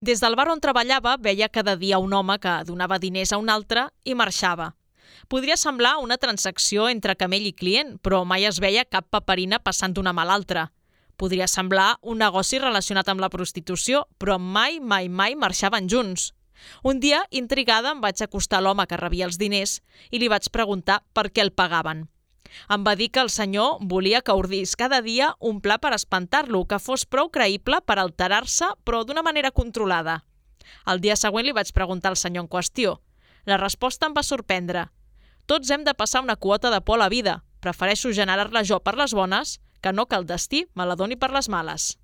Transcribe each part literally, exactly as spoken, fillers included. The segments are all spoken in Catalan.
Des del bar on treballava veia cada dia un home que donava diners a un altre i marxava. Podria semblar una transacció entre camell i client, però mai es veia cap paperina passant d'una mà a l'altra. Podria semblar un negoci relacionat amb la prostitució, però mai, mai, mai marxaven junts. Un dia, intrigada, em vaig acostar a l'home que rebia els diners i li vaig preguntar per què el pagaven. Em va dir que el senyor volia que ordís cada dia un pla per espantar-lo, que fos prou creïble per alterar-se, però d'una manera controlada. El dia següent li vaig preguntar al senyor en qüestió. La resposta em va sorprendre. Tots hem de passar una quota de por a la vida. Prefereixo generar-la jo per les bones que no que el destí me la doni per les males.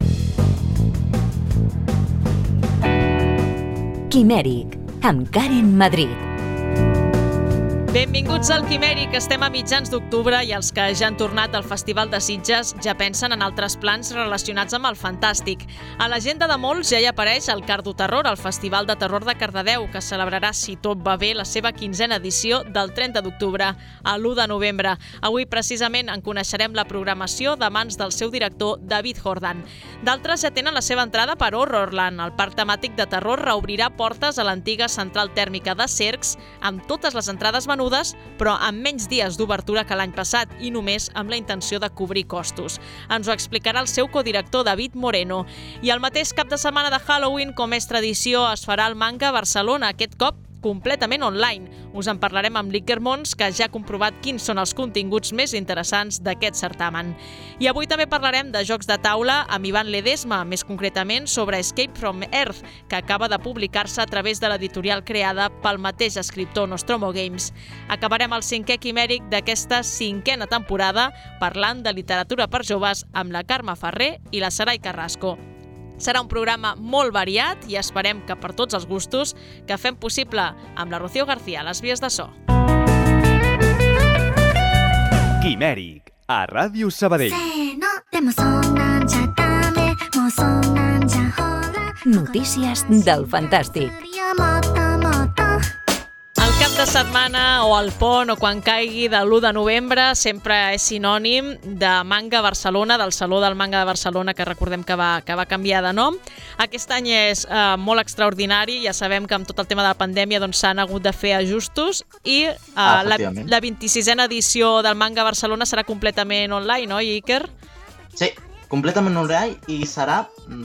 Quimèric, amb Karen Madrid. Benvinguts al Quimèric, estem a mitjans d'octubre i els que ja han tornat al Festival de Sitges ja pensen en altres plans relacionats amb el fantàstic. A l'agenda de molts ja hi apareix el Cardoterror, el Festival de Terror de Cardedeu, que celebrarà, si tot va bé, la seva quinzena edició del trenta d'octubre a l'u de novembre. Avui, precisament, en coneixerem la programació de mans del seu director, David Jordan. D'altres ja tenen la seva entrada per Horrorland. El parc temàtic de terror reobrirà portes a l'antiga central tèrmica de Cercs, amb totes les entrades venudes, però amb menys dies d'obertura que l'any passat i només amb la intenció de cobrir costos. Ens ho explicarà el seu codirector David Moreno. I el mateix cap de setmana de Halloween, com és tradició, es farà el Manga a Barcelona, aquest cop completament online. Us en parlarem amb l'Iker Mons, que ja ha comprovat quins són els continguts més interessants d'aquest certamen. I avui també parlarem de jocs de taula amb Ivan Ledesma, més concretament sobre Escape from Earth, que acaba de publicar-se a través de l'editorial creada pel mateix escriptor Nostromo Games. Acabarem el cinquè quimèric d'aquesta cinquena temporada parlant de literatura per joves amb la Carme Ferrer i la Sarai Carrasco. Serà un programa molt variat i esperem que per tots els gustos, que fem possible amb la Rocío García a les vies de so. Quimèric, a Ràdio Sabadell. Notícies del fantàstic. El cap de setmana o el pont o quan caigui de l'u de novembre sempre és sinònim de Manga a Barcelona, del Saló del Manga de Barcelona, que recordem que va, que va canviar de nom. Aquest any és eh, molt extraordinari, ja sabem que amb tot el tema de la pandèmia doncs, s'han hagut de fer ajustos i eh, ah, la, la vint-i-sisena edició del Manga a Barcelona serà completament online, oi, Iker? Sí, completament online i serà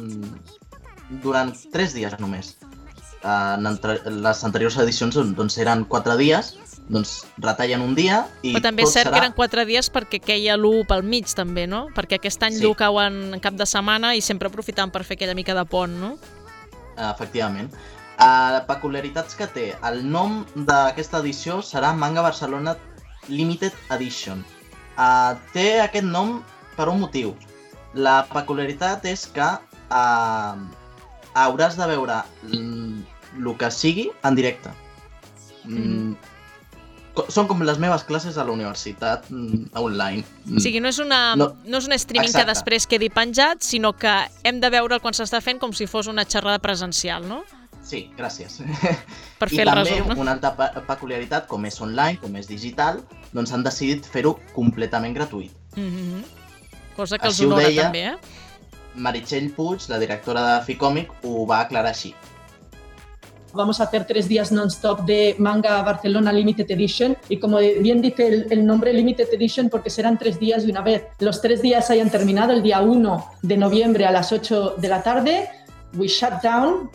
mm, durant tres dies només. En entre, les anteriors edicions doncs, eren quatre dies, doncs retallen un dia i però també tot és cert serà... que eren quatre dies perquè queia l'u pel mig també, no? Perquè aquest any Sí. l'u cau en cap de setmana i sempre aprofitant per fer aquella mica de pont, no? Efectivament. Uh, peculiaritats que té. El nom d'aquesta edició serà Manga Barcelona Limited Edition. Uh, té aquest nom per un motiu. La peculiaritat és que uh, hauràs de veure el que sigui en directe. Mm. Són com les meves classes a la universitat mm, online. O sigui, no és, una, no. no és un streaming Exacte. Que després quedi penjat, sinó que hem de veure quan s'està fent com si fos una xerrada presencial, no? Sí, gràcies. Per fer I el també resum, no? una altra peculiaritat, com és online, com és digital, doncs han decidit fer-ho completament gratuït. Mm-hmm. Cosa que Així els honora deia, també, eh? Meritxell Puig, la directora de Ficòmic, ho va aclarar així. Vamos a hacer tres días non-stop de Manga Barcelona Limited Edition y como bien dice el, el nombre Limited Edition porque serán tres días y una vez los tres días hayan terminado, el día uno de noviembre a las ocho de la tarde, we shut down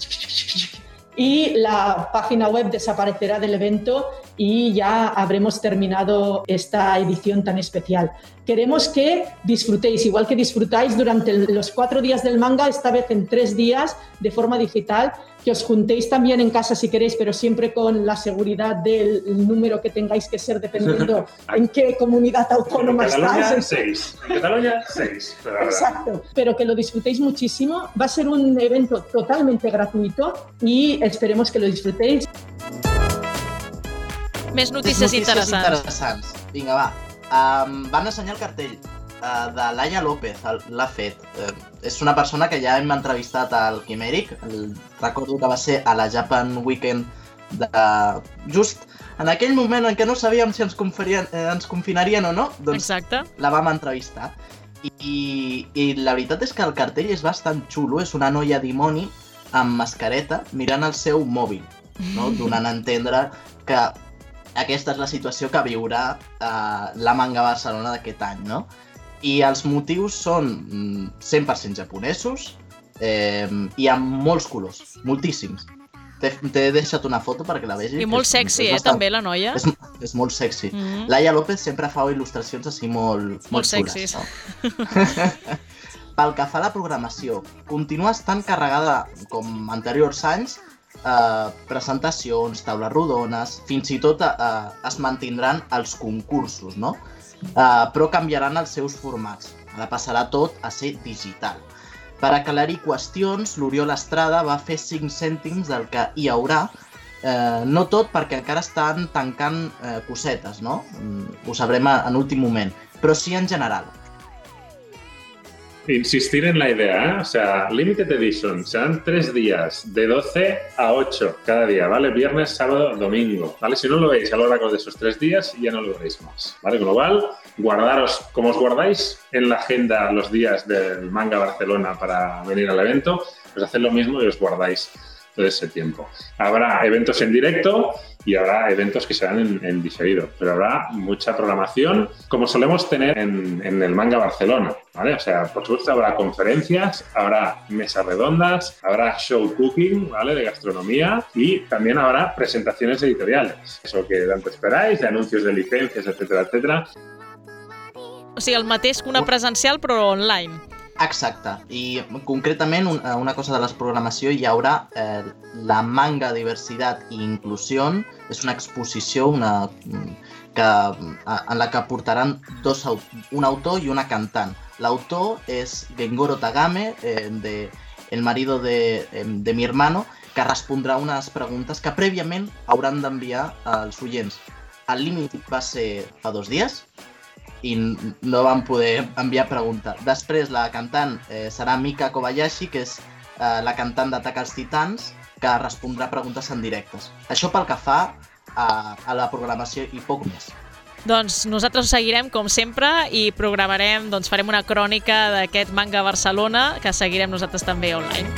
y la página web desaparecerá del evento y ya habremos terminado esta edición tan especial. Queremos que disfrutéis, igual que disfrutáis durante los cuatro días del manga, esta vez en tres días de forma digital, que os juntéis también en casa si queréis, pero siempre con la seguridad del número que tengáis que ser dependiendo en qué comunidad autónoma en Cataluña, estáis. seis. En Cataluña, seis. Exacto, pero que lo disfrutéis muchísimo. Va a ser un evento totalmente gratuito y esperemos que lo disfrutéis. Més notícies, notícies interessants. interessants. Vinga, va. Um, van ensenyar el cartell uh, de Laia López, l'ha fet. Uh, és una persona que ja hem entrevistat al Quimèric. El, recordo que va ser a la Japan Weekend de... just en aquell moment en què no sabíem si ens, conferien, eh, ens confinarien o no, doncs Exacte. La vam entrevistar. I, i, I la veritat és que el cartell és bastant xulo, és una noia dimoni amb mascareta mirant el seu mòbil, no? Donant a entendre que aquesta és la situació que viurà eh, la Manga Barcelona d'aquest any, no? I els motius són cent per cent japonesos eh, i amb molts colors, moltíssims. T'he deixat una foto perquè la vegis. I molt sexy, eh, també, la noia. És, és molt sexy. Mm-hmm. Laia López sempre fa il·lustracions així molt, molt, molt xules. Sexys. No? Pel que fa a la programació, continua estant carregada, com anteriors anys, eh, presentacions, taules rodones, fins i tot eh, es mantindran els concursos, no? Eh, però canviaran els seus formats. Ara passarà tot a ser digital. Per aclarir qüestions, l'Oriol Estrada va fer cinc cèntims del que hi haurà, eh, no tot perquè encara estan tancant eh, cosetes, no? Ho sabrem en últim moment, però sí en general. Insistir en la idea, ¿eh? O sea, Limited Edition, serán tres días, de doce a ocho cada día, ¿vale? Viernes, sábado, domingo, ¿vale? Si no lo veis a lo largo de esos tres días, ya no lo veréis más, ¿vale? Con lo cual, guardaros, como os guardáis en la agenda los días del Manga Barcelona para venir al evento, pues haced lo mismo y os guardáis todo ese tiempo. Habrá eventos en directo y habrá eventos que serán en, en diferido, pero habrá mucha programación, como solemos tener en, en el Manga Barcelona, ¿vale? O sea, por supuesto habrá conferencias, habrá mesas redondas, habrá show cooking, ¿vale? De gastronomía y también habrá presentaciones editoriales. Eso que tanto esperáis, de anuncios de licencias, etcétera, etcétera. O sigui, el mateix que una presencial, però online. Exacte, i concretament una cosa de la programació hi haurà eh, la Manga Diversitat i Inclusió, és una exposició una, que, en la que portaran dos, un autor i una cantant. L'autor és Gengoro Tagame, eh, de El marido de, de mi hermano, que respondrà unes preguntes que prèviament hauran d'enviar als oients. El límit va ser fa dos dies, i no van poder enviar pregunta. Després la cantant eh, serà Mika Kobayashi, que és eh, la cantant d'Atac als Titans, que respondrà preguntes en directes. Això pel que fa a, a la programació i poc més. Doncs nosaltres seguirem com sempre i programarem, doncs farem una crònica d'aquest Manga Barcelona que seguirem nosaltres també online.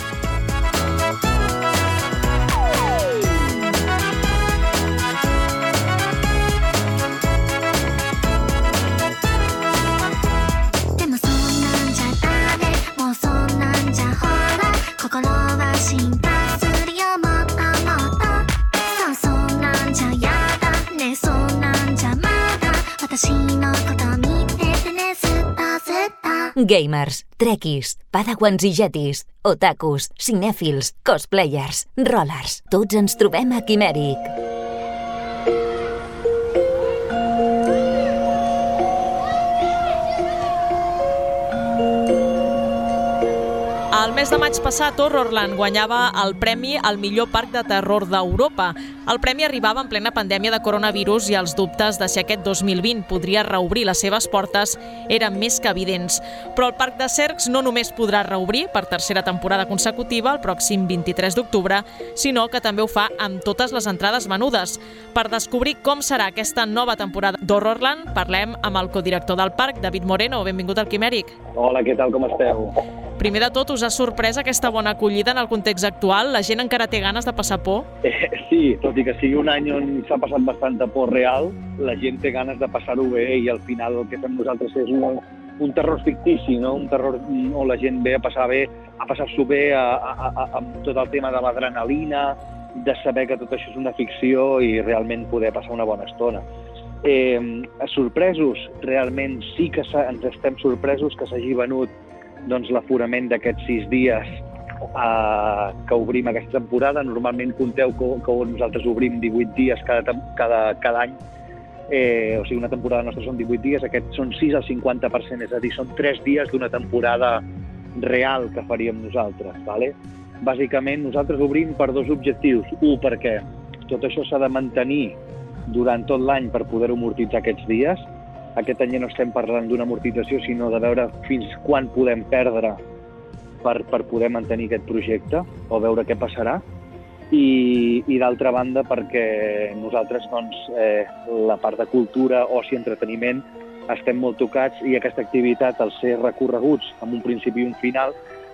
Gamers, trekkies, padawans i jetis, otakus, cinèfils, cosplayers, rollers... Tots ens trobem a Quimèric. El mes de maig passat, Horrorland guanyava el premi al millor parc de terror d'Europa. El premi arribava en plena pandèmia de coronavirus i els dubtes de si aquest dos mil vint podria reobrir les seves portes eren més que evidents. Però el Parc de Cercs no només podrà reobrir per tercera temporada consecutiva el pròxim vint-i-tres d'octubre, sinó que també ho fa amb totes les entrades venudes. Per descobrir com serà aquesta nova temporada d'Horrorland, parlem amb el codirector del parc, David Moreno. Benvingut al Quimèric. Hola, què tal, com esteu? Primer de tot, us ha sorprès aquesta bona acollida en el context actual? La gent encara té ganes de passar por? Eh, sí, tot i que sigui un any on s'ha passat bastanta por real, la gent té ganes de passar-ho bé i al final el que fem nosaltres és un, un terror fictici, no? Un terror on la gent ve a passar bé, a passar-s'ho bé a, a, a, amb tot el tema de l'adrenalina, de saber que tot això és una ficció i realment poder passar una bona estona. Eh, sorpresos, realment sí que ens estem sorpresos que s'hagi venut doncs, l'aforament d'aquests sis dies eh, que obrim aquesta temporada. Normalment compteu que, que nosaltres obrim divuit dies cada, cada, cada any, eh, o sigui, una temporada nostra són divuit dies, aquests són sis al cinquanta per cent, és a dir, són tres dies d'una temporada real que faríem nosaltres. Vale? Bàsicament, nosaltres obrim per dos objectius. Un, perquè tot això s'ha de mantenir durant tot l'any per poder amortitzar aquests dies. Aquest any ja no estem parlant d'una amortització, sinó de veure fins quan podem perdre per, per poder mantenir aquest projecte o veure què passarà. I, i d'altra banda, perquè nosaltres, doncs, eh, la part de cultura, oci, entreteniment, estem molt tocats i aquesta activitat, al ser recorreguts amb un principi i un final,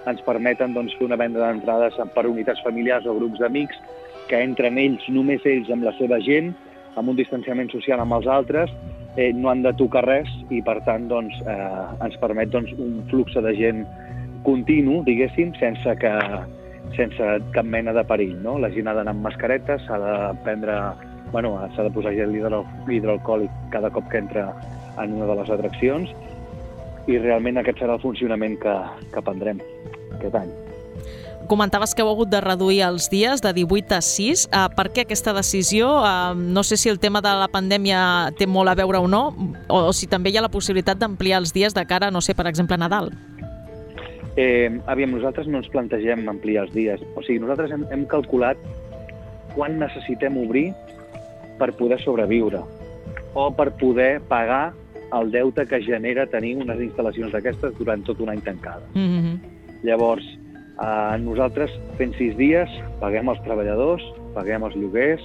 ens permeten doncs, fer una venda d'entrades per unitats familiars o grups d'amics, que entren ells, només ells, amb la seva gent, amb un distanciament social amb els altres, eh, no han de tocar res i, per tant, doncs, eh, ens permet doncs, un flux de gent continu, diguéssim, sense, que, sense cap mena de perill. No? La gent ha d'anar amb mascaretes, s'ha de prendre, bueno, s'ha de posar gel hidro, hidroalcohòlic cada cop que entra en una de les atraccions, i realment aquest serà el funcionament que, que prendrem aquest any. Comentaves que heu hagut de reduir els dies de divuit a sis. Uh, per què aquesta decisió? Uh, no sé si el tema de la pandèmia té molt a veure o no, o, o si també hi ha la possibilitat d'ampliar els dies de cara, no sé, per exemple, a Nadal. Eh, aviam, nosaltres no ens plantegem ampliar els dies. O sigui, nosaltres hem, hem calculat quan necessitem obrir per poder sobreviure o per poder pagar el deute que genera tenir unes instal·lacions d'aquestes durant tot un any tancades. Mm-hmm. Llavors, eh, nosaltres fent sis dies paguem els treballadors, paguem els lloguers,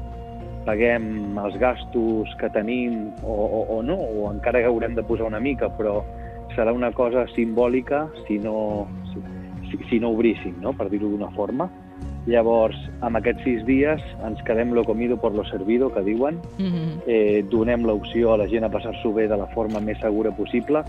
paguem els gastos que tenim o, o, o no, o encara que haurem de posar una mica, però serà una cosa simbòlica si no, si, si no obríssim, no? Per dir-ho d'una forma. Llavors, amb aquests sis dies ens quedem lo comido por lo servido, que diuen. Mm-hmm. eh, donem l'opció a la gent a passar-s'ho bé de la forma més segura possible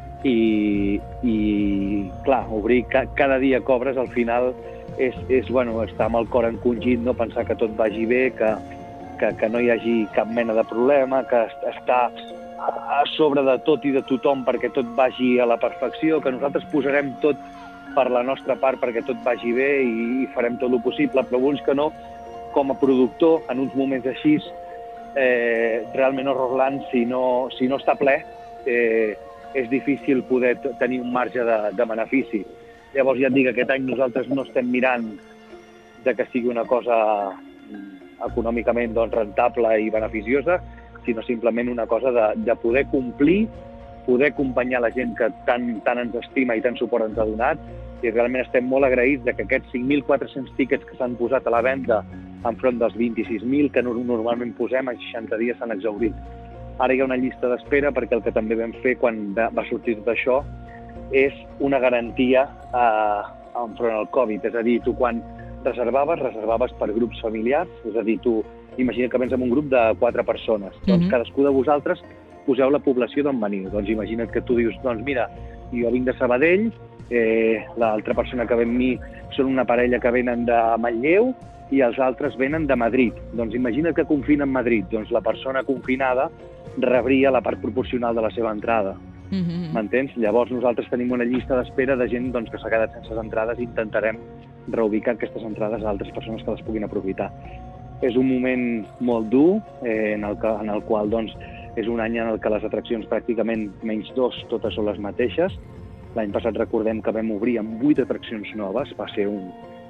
i, i clar, obrir ca, cada dia cobres, al final és, és bueno, estar amb el cor encongit, no? Pensar que tot vagi bé, que, que, que no hi hagi cap mena de problema, que està a sobre de tot i de tothom perquè tot vagi a la perfecció, que nosaltres posarem tot per la nostra part perquè tot vagi bé i farem tot el possible, però vulguis que no, com a productor, en uns moments així, eh, realment Horrorland, si no, si no està ple, eh, és difícil poder tenir un marge de, de benefici. Llavors, ja et dic, aquest any nosaltres no estem mirant de que sigui una cosa econòmicament doncs, rentable i beneficiosa, sinó simplement una cosa de, de poder complir, poder acompanyar la gent que tant, tant ens estima i tant suport ens ha donat, i realment estem molt agraïts de que aquests cinc mil quatre-cents tíquets que s'han posat a la venda enfront dels vint-i-sis mil que normalment posem en seixanta dies s'han exhaurit. Ara hi ha una llista d'espera perquè el que també vam fer quan va sortir tot això és una garantia eh, enfront al Covid. És a dir, tu quan reservaves, reservaves per grups familiars, és a dir, tu imagina que vens amb un grup de quatre persones. Mm-hmm. Doncs cadascú de vosaltres poseu la població d'on veniu. Doncs imagina't que tu dius, doncs mira, jo vinc de Sabadell, eh, l'altra persona que ve amb mi són una parella que venen de Manlleu i els altres venen de Madrid. Doncs imagina't que confinen Madrid. Doncs la persona confinada rebria la part proporcional de la seva entrada. Mm-hmm. M'entens? Llavors nosaltres tenim una llista d'espera de gent doncs, que s'ha quedat sense entrades i intentarem reubicar aquestes entrades a altres persones que les puguin aprofitar. És un moment molt dur, eh, en, el que, en el qual doncs, és un any en el que les atraccions pràcticament menys dos, totes són les mateixes. L'any passat recordem que vam obrir amb vuit atraccions noves, va ser un,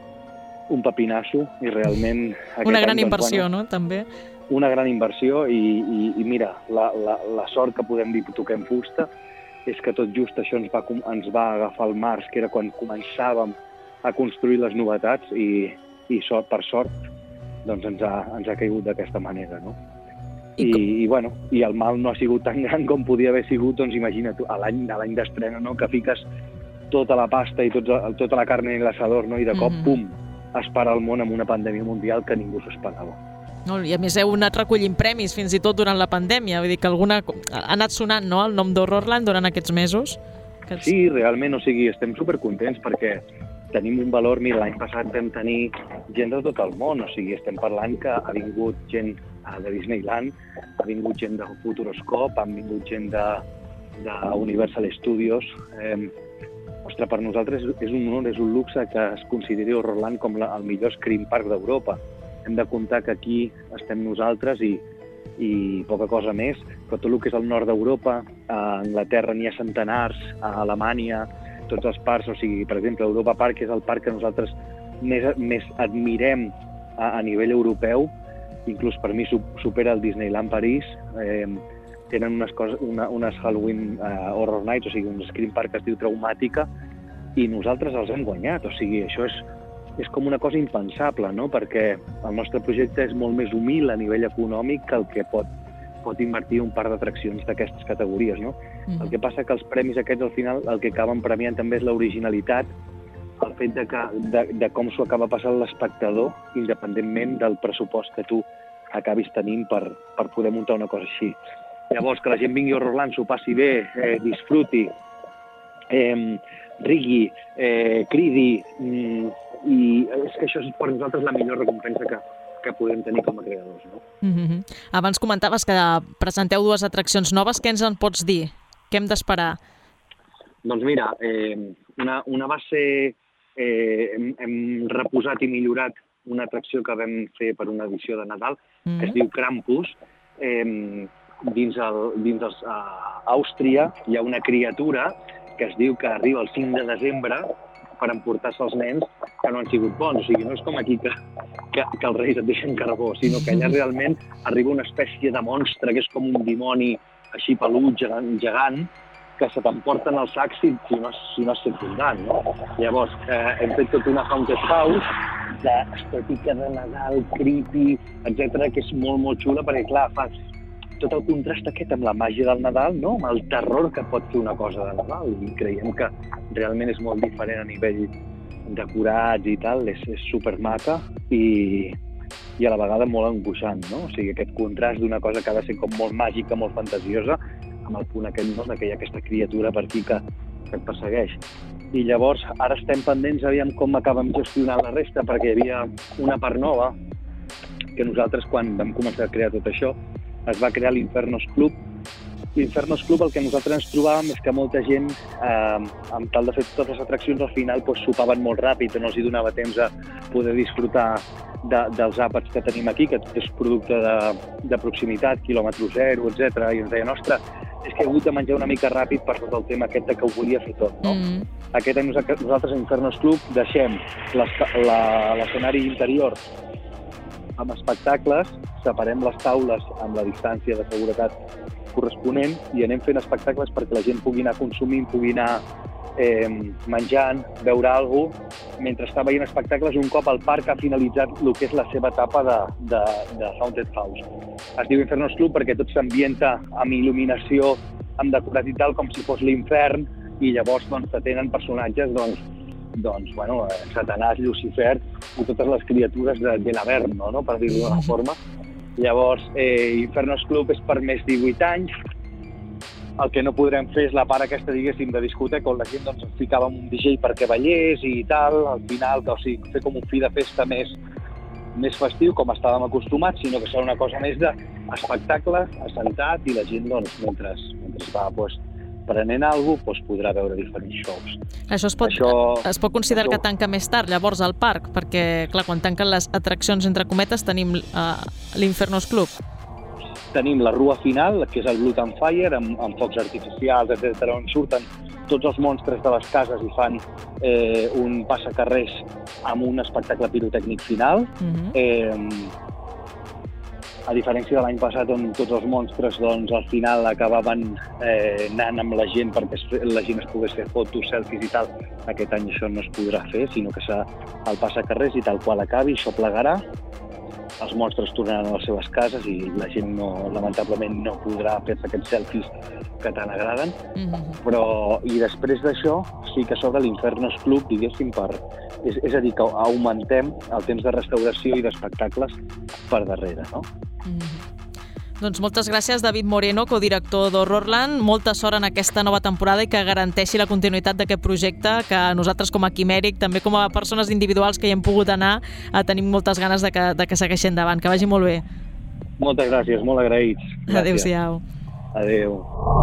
un pepinasso i realment... Una gran any, doncs, inversió, bueno, no? També. Una gran inversió i, i, i mira, la, la, la sort que podem dir que toquem fusta és que tot just això ens va, ens va agafar al març, que era quan començàvem a construir les novetats i, i sort, per sort doncs ens ha, ens ha caigut d'aquesta manera, no? I, I, i, bueno, i el mal no ha sigut tan gran com podia haver sigut, doncs imagina't, a l'any a l'any d'estrena, no? Que fiques tota la pasta i tots, tota la carn en l'assador, no? I de cop, mm-hmm. pum, es para el món amb una pandèmia mundial que ningú s'ho esperava. No, i a més heu anat recollint premis fins i tot durant la pandèmia, vull dir que alguna ha anat sonant, no?, el nom d'Horrorland durant aquests mesos. Que... Sí, realment, o sigui, estem supercontents perquè tenim un valor. Mira, l'any passat vam tenir gent de tot el món, o sigui, estem parlant que ha vingut gent de Disneyland, ha vingut gent de Futuroscope, han vingut gent de, de Universal Studios. Eh, ostres, per nosaltres és un honor, és un luxe que es consideri Horrorland com la, el millor Scream Park d'Europa. Hem de comptar que aquí estem nosaltres i, i poca cosa més, però tot el que és el nord d'Europa, a Anglaterra n'hi ha centenars, a Alemanya, tots els parcs, o sigui, per exemple, Europa Park és el parc que nosaltres més, més admirem a, a nivell europeu, inclús per mi supera el Disneyland París. Eh, tenen unes, coses, una, unes Halloween uh, Horror Nights, o sigui, un Scream Park que es diu Traumàtica, i nosaltres els hem guanyat, o sigui, això és, és com una cosa impensable, no? Perquè el nostre projecte és molt més humil a nivell econòmic que el que pot, pot invertir un parc d'atraccions d'aquestes categories, no? Mm. El que passa que els premis aquests, al final, el que acaben premiant també és l'originalitat el fet de, que, de, de com s'ho acaba passant l'espectador, independentment del pressupost que tu acabis tenint per, per poder muntar una cosa així. Llavors, que la gent vingui a Horrorland, s'ho passi bé, eh, disfruti, eh, rigui, eh, cridi, mm, i és que això és per nosaltres la millor recompensa que, que podem tenir com a creadors. No? Mm-hmm. Abans comentaves que presenteu dues atraccions noves. Què ens en pots dir? Què hem d'esperar? Doncs mira, eh, una, una va ser... Eh, hem, hem reposat i millorat una atracció que vam fer per una edició de Nadal, mm-hmm. que es diu Krampus. Eh, dins el, dins els, uh, Àustria hi ha una criatura que es diu que arriba el cinc de desembre per emportar-se els nens que no han sigut bons. O sigui, no és com aquí que, que, que els reis et deixen carbó, sinó que allà realment arriba una espècie de monstre que és com un dimoni així pelut, gegant, gegant que se t'emporten els sacs si, si no, si no és circundant, no? Llavors, eh, hem fet tota una haunted house d'estètica de Nadal, creepy, etcètera, que és molt, molt xula, perquè, clar, fas tot el contrast aquest amb la màgia del Nadal, no? Amb el terror que pot fer una cosa de Nadal, i creiem que realment és molt diferent a nivell decorats i tal, és, és supermaca i, i a la vegada molt angoixant, no? O sigui, aquest contrast d'una cosa que ha de ser com molt màgica, molt fantasiosa, amb el punt aquest, no?, que hi ha aquesta criatura per aquí que, que et persegueix. I llavors, ara estem pendents, aviam com acabem gestionant la resta, perquè hi havia una part nova, que nosaltres, quan vam començar a crear tot això, es va crear l'Infernos Club. L'Infernos Club, el que nosaltres ens trobàvem és que molta gent, eh, amb tal de fer totes les atraccions, al final pues, sopaven molt ràpid, no els hi donava temps a poder disfrutar de, dels àpats que tenim aquí, que tot és producte de, de proximitat, quilòmetre zero, etcètera. I ens deien, ostres, és que he hagut de menjar una mica ràpid per tot el tema aquest que ho volia fer tot, no? Mm. Aquest any nosaltres a Infernos Club deixem l'escenari interior amb espectacles, separem les taules amb la distància de seguretat corresponent i anem fent espectacles perquè la gent pugui anar consumint, pugui anar eh, menjant, veure alguna cosa, mentre està veient espectacles un cop el parc ha finalitzat el que és la seva etapa de, de, de Haunted House. Es diu Infernos Club perquè tot s'ambienta amb il·luminació, amb decorat i tal, com si fos l'infern, i llavors doncs, tenen personatges, doncs, doncs bueno, Satanàs, Lucifer i totes les criatures de, de l'Averno, no? Per dir-ho d'una forma. Llavors, eh, Infernos Club és per més divuit anys. El que no podrem fer és la part aquesta, diguéssim, de discoteca, on la gent doncs, ens ficava un D J perquè ballés i tal, al final, o sigui, fer com un fi de festa més, més festiu, com estàvem acostumats, sinó que serà una cosa més d'espectacle, assentat, i la gent, doncs, mentre, mentre va doncs, prenent alguna cosa, doncs, podrà veure diferents shows. Això es pot, això, es pot considerar això... que tanca més tard, llavors, al parc, perquè, clar, quan tanquen les atraccions, entre cometes, tenim uh, l'Infernos Club. Tenim la rua final, que és el Blood and Fire, amb, amb focs artificials, etcètera, on surten tots els monstres de les cases i fan eh, un passacarrers amb un espectacle pirotècnic final. Mm-hmm. eh, a diferència de l'any passat, on tots els monstres doncs, al final acabaven eh, anant amb la gent perquè la gent es pogués fer fotos, selfies i tal, aquest any això no es podrà fer, sinó que serà el passacarrers i tal qual acabi, això plegarà. Els monstres tornaran a les seves cases i la gent no, lamentablement no podrà fer-se aquests selfies que tant agraden. Mm-hmm. Però, i després d'això, sí que s'obre l'Infernos Club, diguéssim, per, és, és a dir, que augmentem el temps de restauració i d'espectacles per darrere, no? Mm-hmm. Doncs moltes gràcies, David Moreno, codirector d'Horrorland. Molta sort en aquesta nova temporada i que garanteixi la continuïtat d'aquest projecte, que nosaltres com a Quimèric, també com a persones individuals que hi hem pogut anar, tenim moltes ganes de que, de que segueixi endavant. Que vagi molt bé. Moltes gràcies, molt agraïts. Gràcies. Adéu-siau. Adéu.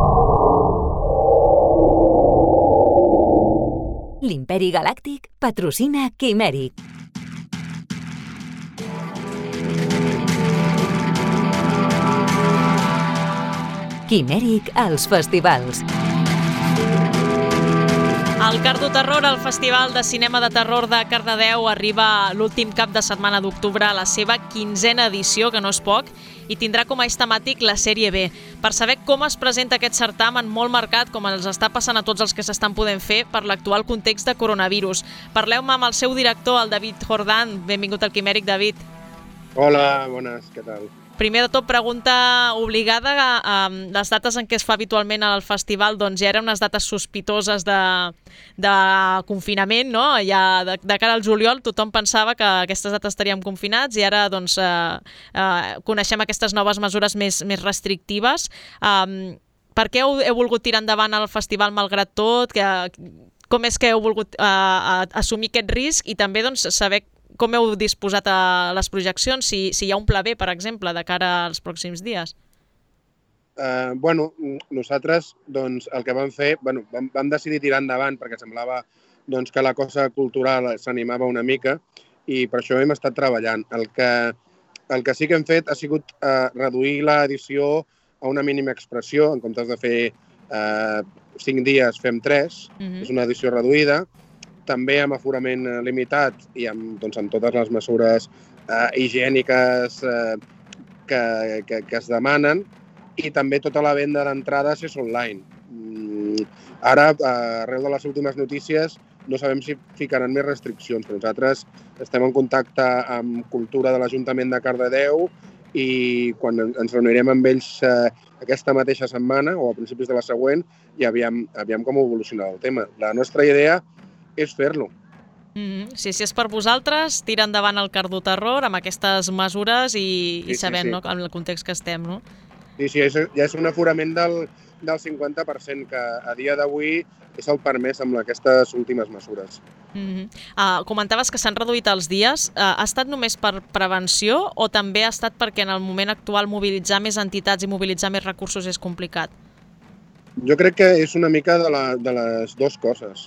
L'Imperi Galàctic patrocina Quimèric. Quimèric als festivals. El Cardo Terror, el Festival de Cinema de Terror de Cardedeu, arriba l'últim cap de setmana d'octubre a la seva quinzena edició, que no és poc, i tindrà com a eix temàtic la sèrie B. Per saber com es presenta aquest certamen molt marcat, com els està passant a tots els que s'estan podent fer per l'actual context de coronavirus. Parleu-me amb el seu director, el David Jordan. Benvingut al Quimèric, David. Hola, bones, què tal? Primer de tot, pregunta obligada. Um, les dates en què es fa habitualment el festival doncs, ja eren unes dates sospitoses de, de confinament, no? Ja de, de cara al juliol tothom pensava que aquestes dates estaríem confinats i ara doncs, uh, uh, coneixem aquestes noves mesures més, més restrictives. Um, per què heu, heu volgut tirar endavant el festival malgrat tot? Que, com és que heu volgut uh, assumir aquest risc i també doncs, saber com heu disposat a les projeccions, si, si hi ha un pla B, per exemple, de cara als pròxims dies? Uh, bueno, nosaltres doncs, el que vam fer, bueno, vam, vam decidir tirar endavant perquè semblava doncs, que la cosa cultural s'animava una mica i per això hem estat treballant. El que, el que sí que hem fet ha sigut uh, reduir l'edició a una mínima expressió, en comptes de fer uh, cinc dies fem tres, mm-hmm. és una edició reduïda, també amb aforament limitat i amb, doncs, amb totes les mesures eh, higièniques eh, que, que, que es demanen i també tota la venda d'entrades és online. Mm, ara, eh, arreu de les últimes notícies, no sabem si ficaran més restriccions, però nosaltres estem en contacte amb Cultura de l'Ajuntament de Cardedeu i quan ens reunirem amb ells eh, aquesta mateixa setmana o a principis de la següent i aviam, aviam com evolucionarà el tema. La nostra idea és fer-lo. Mm-hmm. Sí, si és per vosaltres, tira endavant el Cardoterror amb aquestes mesures i, sí, i sabent, sí, sí. No, en el context que estem, no? Sí, sí, és, ja és un aforament del, del cinquanta per cent, que a dia d'avui és el permès amb aquestes últimes mesures. Mm-hmm. uh, comentaves que s'han reduït els dies. Uh, ha estat només per prevenció o també ha estat perquè en el moment actual mobilitzar més entitats i mobilitzar més recursos és complicat? Jo crec que és una mica de, la, de les dues coses.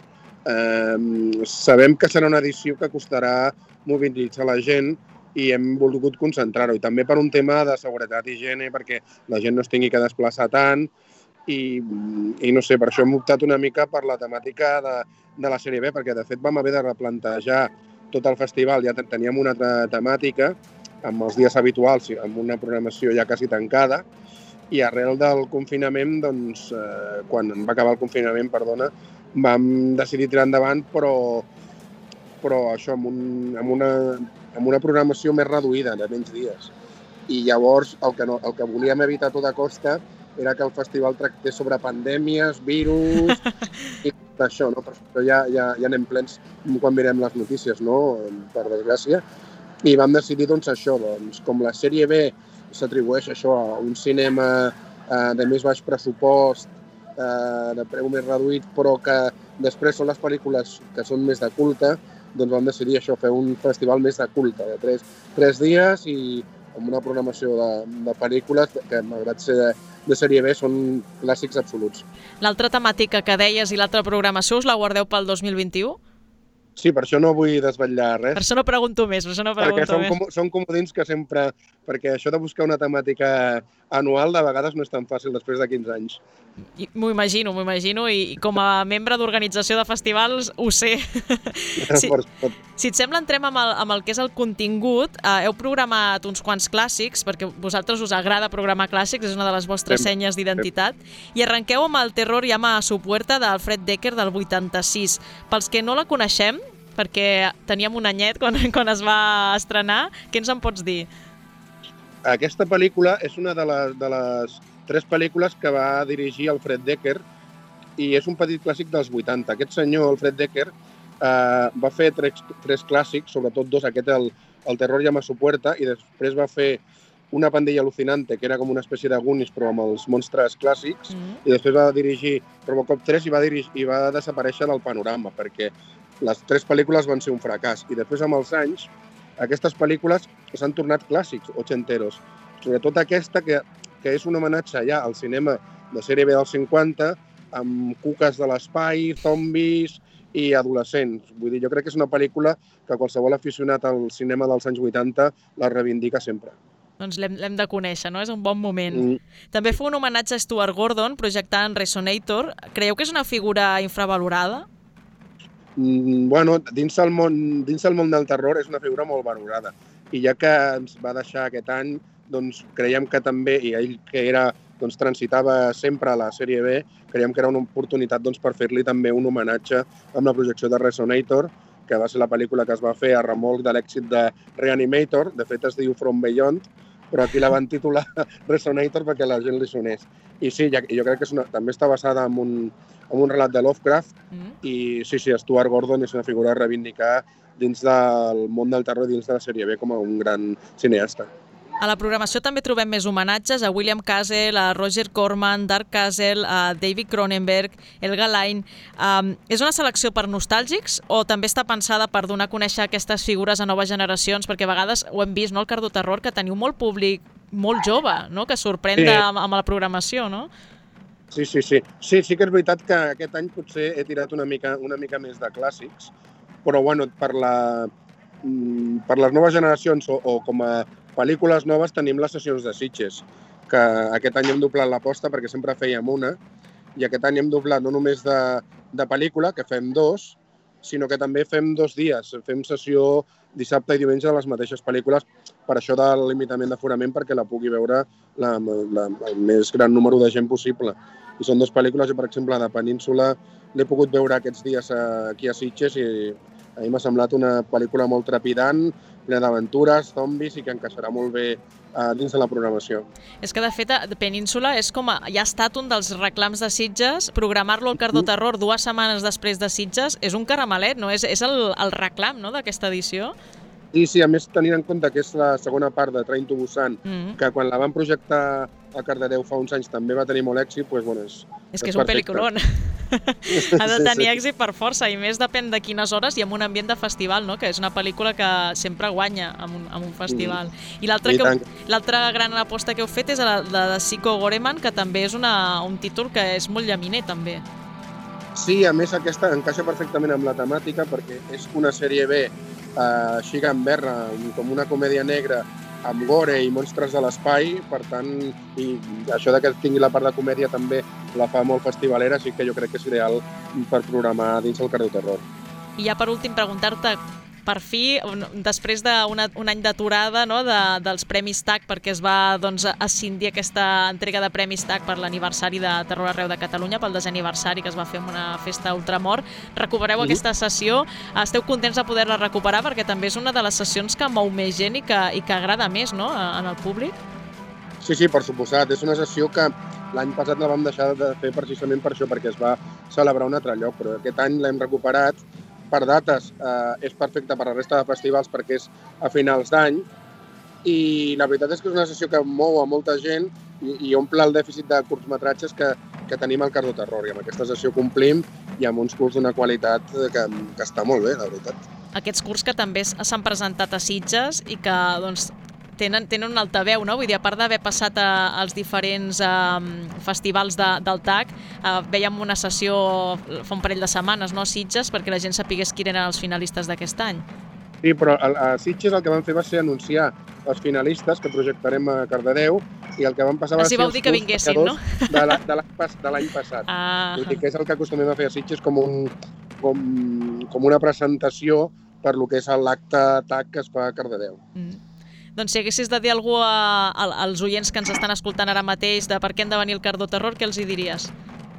Eh, sabem que serà una edició que costarà mobilitzar la gent i hem volgut concentrar-ho. I també per un tema de seguretat i higiene, perquè la gent no es tingui que desplaçar tant i, i no sé, per això hem optat una mica per la temàtica de, de la sèrie B, perquè de fet vam haver de replantejar tot el festival. Ja teníem una altra temàtica amb els dies habituals, amb una programació ja quasi tancada, i arrel del confinament, doncs, eh, quan va acabar el confinament, perdona, vam decidir tirar endavant, però, però això, amb, un, amb, una, amb una programació més reduïda, de menys dies. I llavors el que, no, el que volíem evitar a tota costa era que el festival tractés sobre pandèmies, virus i tot això, no? Però ja, ja, ja anem plens quan mirem les notícies, no? Per desgràcia. I vam decidir doncs, això, doncs, com la sèrie B s'atribueix això a un cinema eh, de més baix pressupost, eh, de preu més reduït, però que després són les pel·lícules que són més de culte, doncs vam decidir això, fer un festival més de culte, de tres, tres dies i amb una programació de, de pel·lícules que, malgrat ser de, de sèrie B, són clàssics absoluts. L'altra temàtica que deies i l'altra programació us la guardeu pel dos mil vint-i-u? Sí, per això no vull desvetllar res. Per això no pregunto més, per això no pregunto perquè són, més. Com, són comodins que sempre... Perquè això de buscar una temàtica anual de vegades no és tan fàcil després de quinze anys. M'ho imagino, m'ho imagino, i com a membre d'organització de festivals ho sé. Si, si et sembla, entrem amb el, amb el que és el contingut. Uh, heu programat uns quants clàssics, perquè a vosaltres us agrada programar clàssics, és una de les vostres Sem. senyes d'identitat, i arrenqueu amb el Terror llama a su puerta d'Alfred Dekker del vuitanta-sis. Pels que no la coneixem, perquè teníem un anyet quan, quan es va estrenar, què ens en pots dir? Aquesta pel·lícula és una de les, de les tres pel·lícules que va dirigir Alfred Dekker i és un petit clàssic dels vuitanta. Aquest senyor, Alfred Dekker, eh, va fer tres, tres clàssics, sobretot dos, aquest el, el Terror llama a su puerta, i després va fer Una pandilla alucinante, que era com una espècie de Goonies, però amb els monstres clàssics, mm-hmm. i després va dirigir Robocop tres i va, dirigir, i va desaparèixer del panorama, perquè les tres pel·lícules van ser un fracàs. I després, amb els anys, aquestes pel·lícules s'han tornat clàssics ochenteros. Sobretot aquesta, que, que és un homenatge ja al cinema de sèrie B dels cinquanta, amb cuques de l'espai, zombis i adolescents. Vull dir, jo crec que és una pel·lícula que qualsevol aficionat al cinema dels anys vuitanta la reivindica sempre. Doncs l'hem de conèixer, no? És un bon moment. Mm. També fou un homenatge a Stuart Gordon, projectant Resonator. Creieu que és una figura infravalorada? Mm, bueno, dins el, món, dins el món del terror és una figura molt valorada. I ja que ens va deixar aquest any, doncs creiem que també, i ell que era, doncs, transitava sempre a la sèrie B, creiem que era una oportunitat doncs, per fer-li també un homenatge amb la projecció de Resonator, que va ser la pel·lícula que es va fer a remolc de l'èxit de Reanimator. De fet, es diu From Beyond, però aquí la van titular Resonator perquè la gent li sonés. I sí, jo crec que és una, també està basada en un, en un relat de Lovecraft mm. i sí, sí, Stuart Gordon és una figura a reivindicar dins del món del terror, dins de la sèrie B, com a un gran cineasta. A la programació també trobem més homenatges a William Castle, a Roger Corman, Dark Castle, a David Cronenberg, Elga Line. Um, és una selecció per nostàlgics o també està pensada per donar a conèixer aquestes figures a noves generacions? Perquè a vegades ho hem vist, no?, el Cardoterror, que teniu molt públic, molt jove, no?, que sorprèn sí. amb, amb la programació, no? Sí, sí, sí. Sí, sí que és veritat que aquest any potser he tirat una mica, una mica més de clàssics, però bueno, per, la, per les noves generacions o, o com a pel·lícules noves tenim les sessions de Sitges, que aquest any hem doblat l'aposta perquè sempre fèiem una, i aquest any hem doblat no només de, de pel·lícula, que fem dos, sinó que també fem dos dies. Fem sessió dissabte i diumenge de les mateixes pel·lícules, per això del limitament d'aforament, perquè la pugui veure la, la, el més gran número de gent possible. I són dues pel·lícules, jo, per exemple, de Península, l'he pogut veure aquests dies aquí a Sitges i a mi m'ha semblat una pel·lícula molt trepidant, plena d'aventures, zombis i que encaixarà molt bé uh, dins de la programació. És que, de fet, Península és com a, ja ha estat un dels reclams de Sitges. Programar-lo al Cardoterror dues setmanes després de Sitges és un caramelet, no? És, és el, el reclam, no?, d'aquesta edició. Sí, sí, a més, tenint en compte que és la segona part de Train to Busan, mm-hmm. que quan la van projectar a Cardedeu fa uns anys també va tenir molt èxit, doncs, bueno, és És que és, és un pel·lículon. Ha de tenir sí, sí. èxit per força, i més depèn de quines hores i amb un ambient de festival, no?, que és una pel·lícula que sempre guanya amb un, amb un festival. Mm. I l'altra gran aposta que heu fet és la, la de Psycho Goreman, que també és una, un títol que és molt llaminer, també. Sí, a més aquesta encaixa perfectament amb la temàtica perquè és una sèrie B Uh, així gamberra, com una comèdia negra amb gore i monstres de l'espai, per tant, i això de que tingui la part de comèdia també la fa molt festivalera, així que jo crec que és ideal per programar dins el Cardoterror. I ja per últim preguntar-te, per fi, després d'un un any d'aturada, no?, de, dels Premis T A C, perquè es va doncs, escindir aquesta entrega de Premis T A C per l'aniversari de Terror Arreu de Catalunya, pel desè aniversari que es va fer amb una festa ultramort. Recupereu mm-hmm. aquesta sessió. Esteu contents de poder-la recuperar perquè també és una de les sessions que mou més gent i que, i que agrada més, no?, en el públic? Sí, sí, per suposat. És una sessió que l'any passat la vam deixar de fer precisament per això, perquè es va celebrar un altre lloc, però aquest any l'hem recuperat. Per dates eh, és perfecte per a la resta de festivals perquè és a finals d'any i la veritat és que és una sessió que mou a molta gent i, i omple el dèficit de curtmetratges que, que tenim al Cardoterror, i amb aquesta sessió complim i amb uns curts d'una qualitat que, que està molt bé, la veritat. Aquests curts que també s'han presentat a Sitges i que doncs, tenen, tenen un altaveu, no? Vull dir, a part d'haver passat a, als diferents eh, festivals de, del T A C, eh, vèiem una sessió fa un parell de setmanes, no?, a Sitges, perquè la gent sapigués qui eren els finalistes d'aquest any. Sí, però a, a Sitges el que vam fer va ser anunciar els finalistes que projectarem a Cardedeu i el que vam passar va ser els que vinguessin, no? de l'any passat. Ah. Vull dir que és el que acostumem a fer a Sitges com, un, com, com una presentació per lo que és l'acte T A C que es fa a Cardedeu. Mm. Doncs si haguessis de dir a algú a, a, als oients que ens estan escoltant ara mateix de per què hem de venir al Cardoterror, què els hi diries?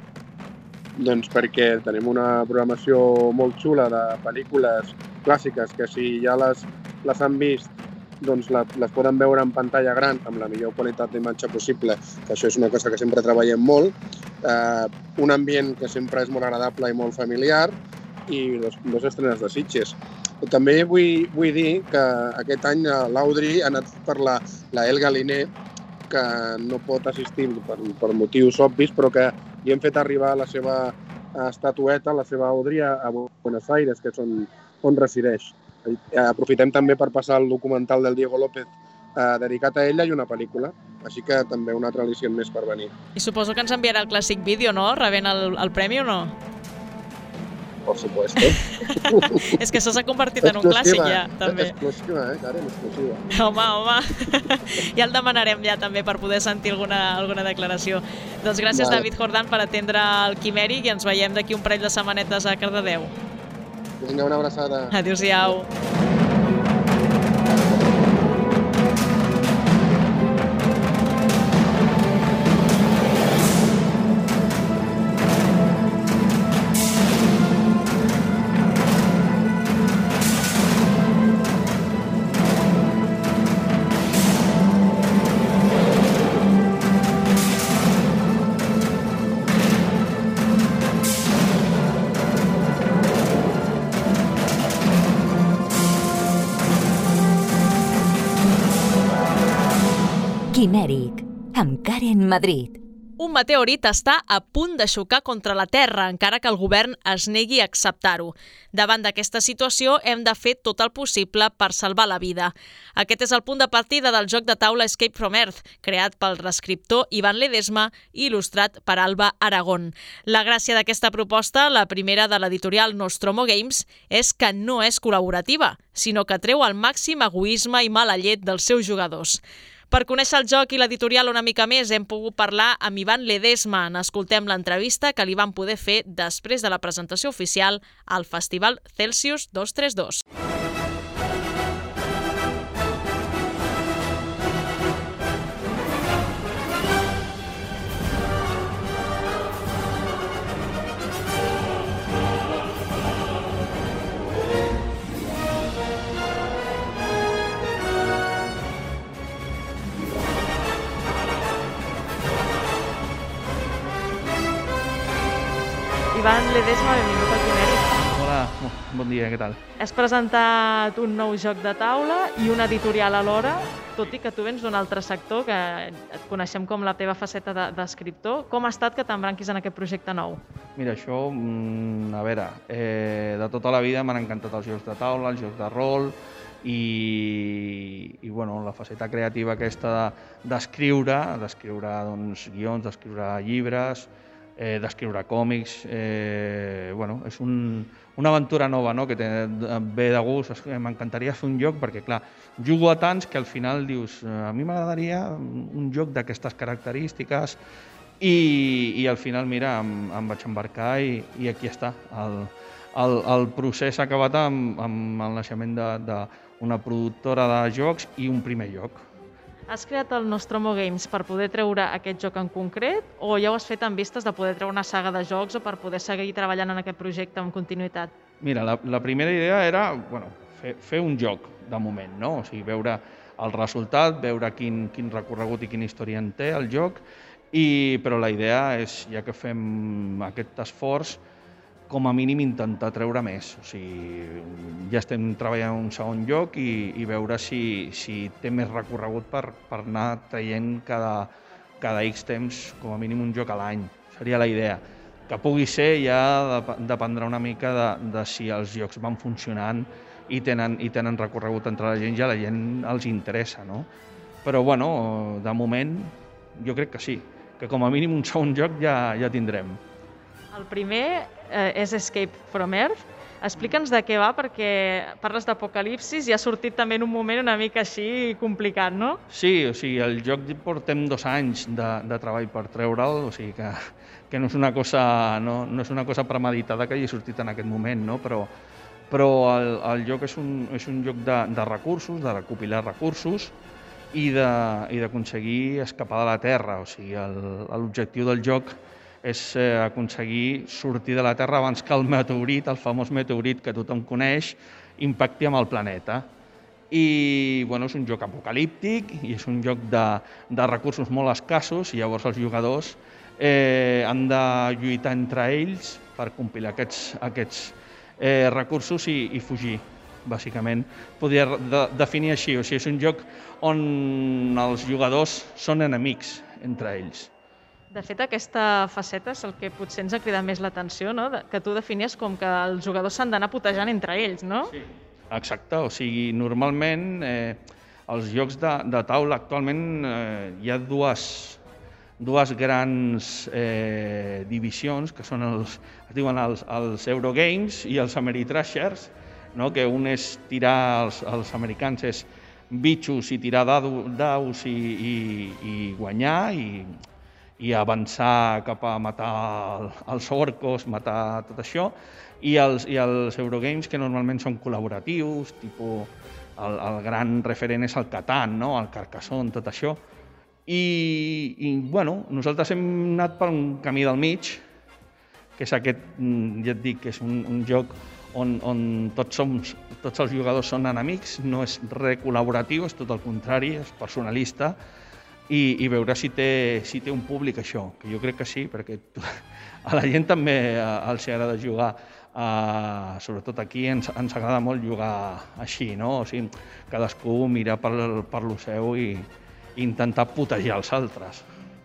Doncs perquè tenim una programació molt xula de pel·lícules clàssiques que si ja les, les han vist doncs la, les poden veure en pantalla gran amb la millor qualitat d'imatge possible, que això és una cosa que sempre treballem molt, eh, un ambient que sempre és molt agradable i molt familiar i dos, dos estrenes de Sitges. També vull, vull dir que aquest any l'Audrey ha anat per la, la Elga Line, que no pot assistir per, per motius obvis, però que li hem fet arribar la seva estatueta, la seva Audrey, a Buenos Aires, que és on, on resideix. Aprofitem també per passar el documental del Diego López eh, dedicat a ella i una pel·lícula, així que també un altre al·licient més per venir. I suposo que ens enviarà el clàssic vídeo, no?, rebent el, el premi o no? Por supuesto. És que això s'ha convertit en un clàssic ja, també. Exclusiva, eh, Karen, exclusiva. Home, home. Ja el demanarem ja també per poder sentir alguna, alguna declaració. Doncs gràcies, vale. David Jordan, per atendre el Quimèric i ens veiem d'aquí un parell de setmanetes a Cardedeu. Vinga, una abraçada. Adéu-siau. Quimèric, amb Karen Madrid. Un meteorit està a punt de xocar contra la Terra, encara que el govern es negui a acceptar-ho. Davant d'aquesta situació, hem de fer tot el possible per salvar la vida. Aquest és el punt de partida del joc de taula Escape from Earth, creat pel reescriptor Ivan Ledesma i il·lustrat per Alba Aragón. La gràcia d'aquesta proposta, la primera de l'editorial Nostromo Games, és que no és col·laborativa, sinó que treu el màxim egoisme i mala llet dels seus jugadors. Per conèixer el joc i l'editorial una mica més, hem pogut parlar amb Ivan Ledesma. N'escoltem l'entrevista que li van poder fer després de la presentació oficial al Festival Celsius dos trenta dos. Ivan Ledesma, benvingut al Quimèric. Hola, bon dia, què tal? Has presentat un nou joc de taula i una editorial alhora, tot i que tu vens d'un altre sector, que et coneixem com la teva faceta d'escriptor. Com ha estat que t'embranquis en aquest projecte nou? Mira, això, a veure, eh, de tota la vida m'han encantat els jocs de taula, els jocs de rol, i, i bueno, la faceta creativa aquesta d'escriure, d'escriure doncs, guions, d'escriure llibres, Eh, d'escriure còmics, eh, bueno, és un, una aventura nova, no?, que té, ve de gust. M'encantaria fer un joc perquè, clar, jugo a tants que al final dius a mi m'agradaria un joc d'aquestes característiques i, i al final, mira, em, em vaig embarcar i, i aquí està. El, el, el procés ha acabat amb, amb el naixement d'una productora de jocs i un primer joc. Has creat el Nostromo Games per poder treure aquest joc en concret o ja ho has fet en vistes de poder treure una saga de jocs o per poder seguir treballant en aquest projecte amb continuïtat? Mira, la, la primera idea era bueno, fer, fer un joc de moment, no? O sigui, veure el resultat, veure quin, quin recorregut i quina història en té el joc, i, però la idea és, ja que fem aquest esforç, com a mínim intentar treure més. O sigui, ja estem treballant un segon joc i, i veure si, si té més recorregut per, per anar traient cada, cada X temps, com a mínim un joc a l'any. Seria la idea. Que pugui ser ja dependrà una mica de, de si els jocs van funcionant i tenen, i tenen recorregut entre la gent i a la gent els interessa, no? Però, bueno, de moment jo crec que sí, que com a mínim un segon joc ja, ja tindrem. El primer eh, és Escape from Earth. Explica'ns de què va, perquè parles d'apocalipsis i ha sortit també en un moment una mica així complicat, no? Sí, o sigui, el joc portem dos anys de, de treball per treure'l, o sigui que, que no és una cosa, no, no és una cosa premeditada que hagi sortit en aquest moment, no? Però, però el, el joc és un, és un joc de, de recursos, de recopilar recursos i d'aconseguir escapar de la Terra. O sigui, l'objectiu del joc és eh, aconseguir sortir de la Terra abans que el meteorit, el famós meteorit que tothom coneix, impacti amb el planeta. I bueno, és un joc apocalíptic i és un joc de, de recursos molt escassos, i llavors els jugadors eh, han de lluitar entre ells per compilar aquests, aquests eh, recursos i, i fugir, bàsicament. Podria de, definir així, o sigui, és un joc on els jugadors són enemics entre ells. De fet, aquesta faceta és el que potser ens ha cridat més l'atenció, no? Que tu definies com que els jugadors s'han d'anar putejant entre ells, no? Sí. Exacte, o sigui, normalment eh, els jocs de, de taula actualment eh, hi ha dues, dues grans eh, divisions, que són els, es diuen els, els Eurogames i els Ameritrashers, no? Que un és tirar, els, els americans és bitxos i tirar daus i, i, i guanyar, i i avançar cap a matar els orcos, matar tot això, i els, i els Eurogames, que normalment són col·laboratius, tipus, el, el gran referent és el Catan, no? El Carcassonne, tot això. I, i bueno, nosaltres hem anat per un camí del mig, que és aquest, ja et dic, que és un, un joc on, on tots, som, tots els jugadors són enemics, no és res col·laboratiu, és tot el contrari, és personalista, i, i veure si té, si té un públic això, que jo crec que sí, perquè a la gent també els agrada jugar, uh, sobretot aquí ens, ens agrada molt jugar així, no? O sigui, cadascú mira per, per lo seu i, i intentar putejar els altres.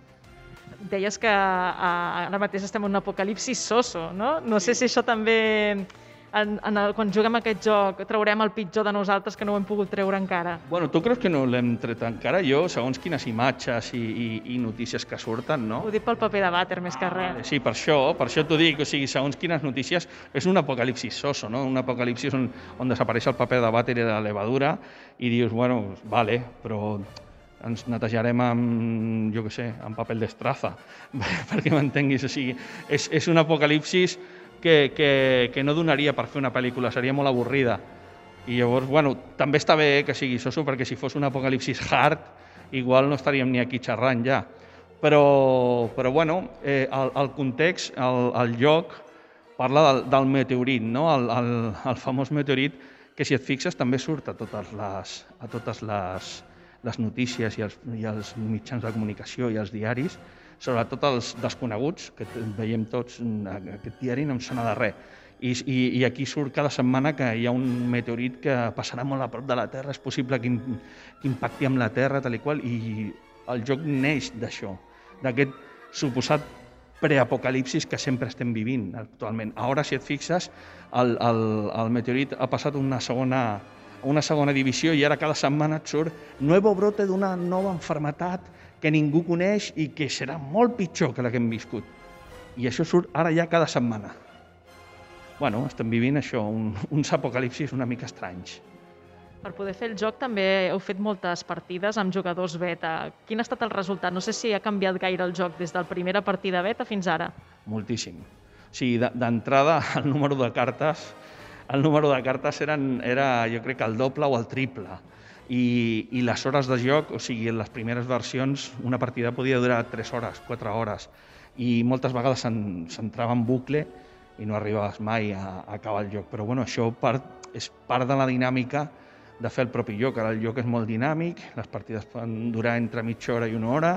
Deies que uh, ara mateix estem en un apocalipsi soso, no? No sé si això també, en, en el, quan juguem a aquest joc, traurem el pitjor de nosaltres que no ho hem pogut treure encara. Bueno, tu creus que no l'hem tret encara? Jo, segons quines imatges i, i, i notícies que surten, no? Ho dic pel paper de vàter, més que res. Sí, per això, per això t'ho dic, o sigui, segons quines notícies, és un apocalipsi soso, no? Un apocalipsi on, on desapareix el paper de vàter i de levadura i dius, bueno, vale, però ens netejarem amb, jo què sé, amb paper d'estraza, perquè m'entenguis, o sigui, és, és un apocalipsis que, que, que no donaria per fer una pel·lícula, seria molt avorrida. I llavors, bueno, també està bé que sigui soso, perquè si fos un apocalipsis hard, igual no estaríem ni aquí xerrant ja. Però, però bueno, eh, el, el context, el, el lloc, parla del, del meteorit, no? El, el, el famós meteorit, que si et fixes també surt a totes les, a totes les, les notícies i els, i els mitjans de comunicació i els diaris, sobretot els desconeguts, que veiem tots, aquest diari no em sona de res. I, i, I aquí surt cada setmana que hi ha un meteorit que passarà molt a prop de la Terra, és possible que, que impacti amb la Terra, tal i qual, i el joc neix d'això, d'aquest suposat preapocalipsis que sempre estem vivint actualment. Ara, si et fixes, el, el, el meteorit ha passat una segona, una segona divisió i ara cada setmana et surt nuevo brote d'una nova malaltia que ningú coneix i que serà molt pitjor que la que hem viscut. I això surt ara ja cada setmana. Bueno, estem vivint això, un, uns apocalipsis una mica estranys. Per poder fer el joc també heu fet moltes partides amb jugadors beta. Quin ha estat el resultat? No sé si ha canviat gaire el joc des de la primera partida beta fins ara. Moltíssim. O sigui, d'entrada, el número de cartes, el número de cartes eren, era, jo crec, el doble o el triple. I, i les hores de joc, o sigui, en les primeres versions, una partida podia durar tres hores, quatre hores, i moltes vegades s'entrava en bucle i no arribaves mai a, a acabar el joc. Però bueno, això part, és part de la dinàmica de fer el propi joc. Ara el joc és molt dinàmic, les partides poden durar entre mitja hora i una hora,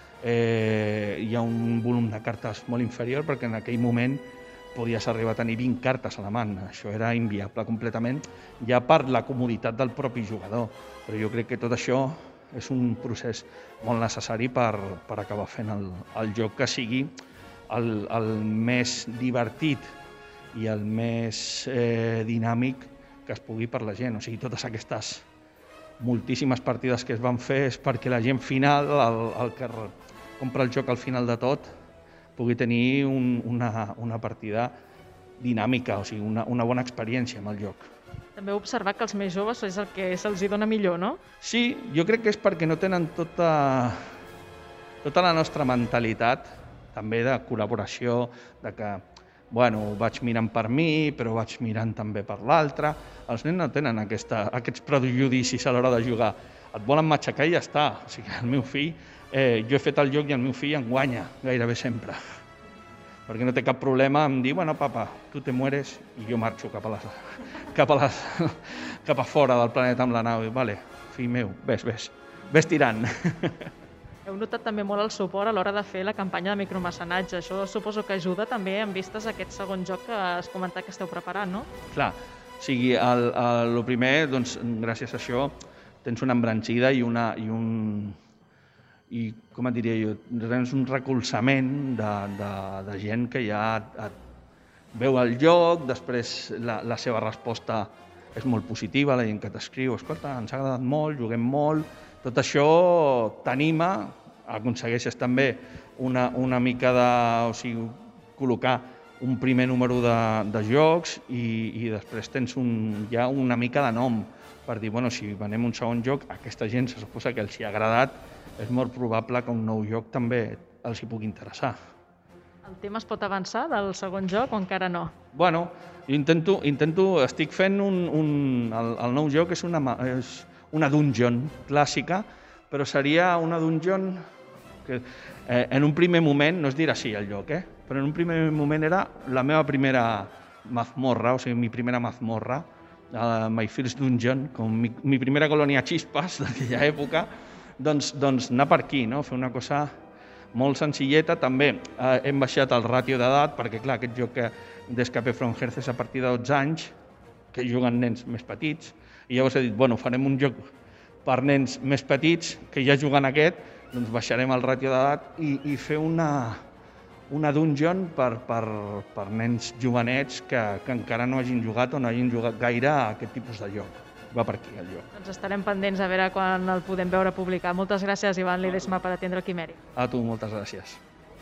eh, hi ha un volum de cartes molt inferior perquè en aquell moment podies arribar a tenir vint cartes a la mà. Això era inviable completament, ja per la comoditat del propi jugador. Però jo crec que tot això és un procés molt necessari per, per acabar fent el, el joc que sigui el, el més divertit i el més eh, dinàmic que es pugui per la gent. O sigui, totes aquestes moltíssimes partides que es van fer és perquè la gent final, el, el que compra el joc al final de tot, pugui tenir un, una, una partida dinàmica, o sigui, una, una bona experiència amb el joc. També heu observat que els més joves és el que se'ls dona millor, no? Sí, jo crec que és perquè no tenen tota, tota la nostra mentalitat, també de col·laboració, de que, bueno, vaig mirant per mi, però vaig mirant també per l'altre. Els nens no tenen aquesta, aquests prejudicis a l'hora de jugar. Et volen matxacar i ja està. O sigui, el meu fill, eh, jo he fet el joc i el meu fill en guanya gairebé sempre. Perquè no té cap problema en dir, bueno, papa, tu te mueres i jo marxo cap a, les, cap a, les, cap a fora del planeta amb la nau. I, vale, fill meu, ves, ves, ves tirant. Heu notat també molt el suport a l'hora de fer la campanya de micromecenatge. Això suposo que ajuda també en vistes a aquest segon joc que has comentat que esteu preparant, no? Clar, o sigui, el, el, el primer, doncs, gràcies a això, tens una embranzida i, una, i un... i, com et diria jo, tens un recolzament de, de, de gent que ja et, et veu el joc, després la, la seva resposta és molt positiva, la gent que t'escriu, escolta, ens ha agradat molt, juguem molt, tot això t'anima, aconsegueixes també una, una mica de, o sigui, col·locar un primer número de, de jocs i, i després tens un, ja una mica de nom per dir, bueno, si venem un segon joc, aquesta gent se suposa que els hi ha agradat, és molt probable que un nou joc també els hi pugui interessar. El tema es pot avançar del segon joc o encara no? Bueno, jo intento, intento estic fent un... un el, el nou joc és una, és una dungeon clàssica, però seria una dungeon que eh, en un primer moment, no es dirà així el joc, eh? Però en un primer moment era la meva primera mazmorra, o sigui, mi primera mazmorra, uh, my first dungeon, com mi, mi primera colònia xispas d'aquella època, doncs, doncs anar per aquí, no? Fer una cosa molt senzilleta. També eh, hem baixat el ràtio d'edat, perquè clar, aquest joc que d'Escape from Hearth és a partir de dotze anys, que juguen nens més petits, i llavors he dit, bueno, farem un joc per nens més petits que ja juguen aquest, doncs baixarem el ràtio d'edat i, i fer una, una dungeon per, per, per nens jovenets que, que encara no hagin jugat o no hagin jugat gaire a aquest tipus de joc. Va per aquí el joc. Doncs estarem pendents a veure quan el podem veure publicar. Moltes gràcies, Ivan Ledesma, per atendre el Quimèric. A tu, moltes gràcies.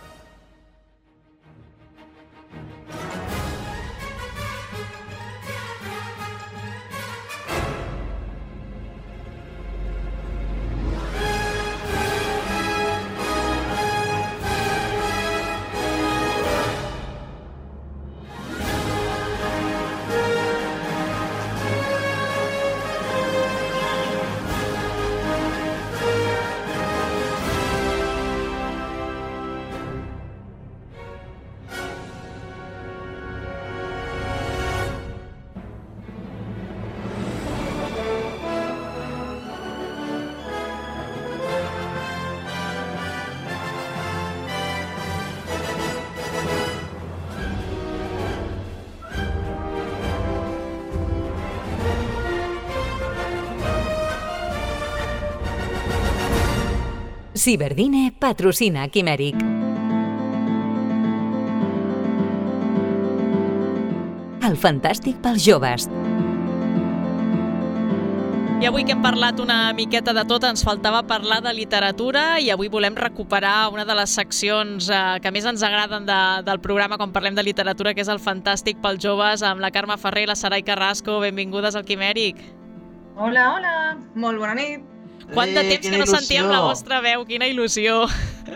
Ciberdine patrocina Quimèric. El fantàstic pels joves. I avui que hem parlat una miqueta de tot, ens faltava parlar de literatura i avui volem recuperar una de les seccions eh, que més ens agraden de, del programa quan parlem de literatura, que és el Fantàstic pels joves, amb la Carme Ferrer i la Sarai Carrasco. Benvingudes al Quimèric. Hola, hola. Molt bona nit. Quant de temps que no sentíem la vostra veu, quina il·lusió.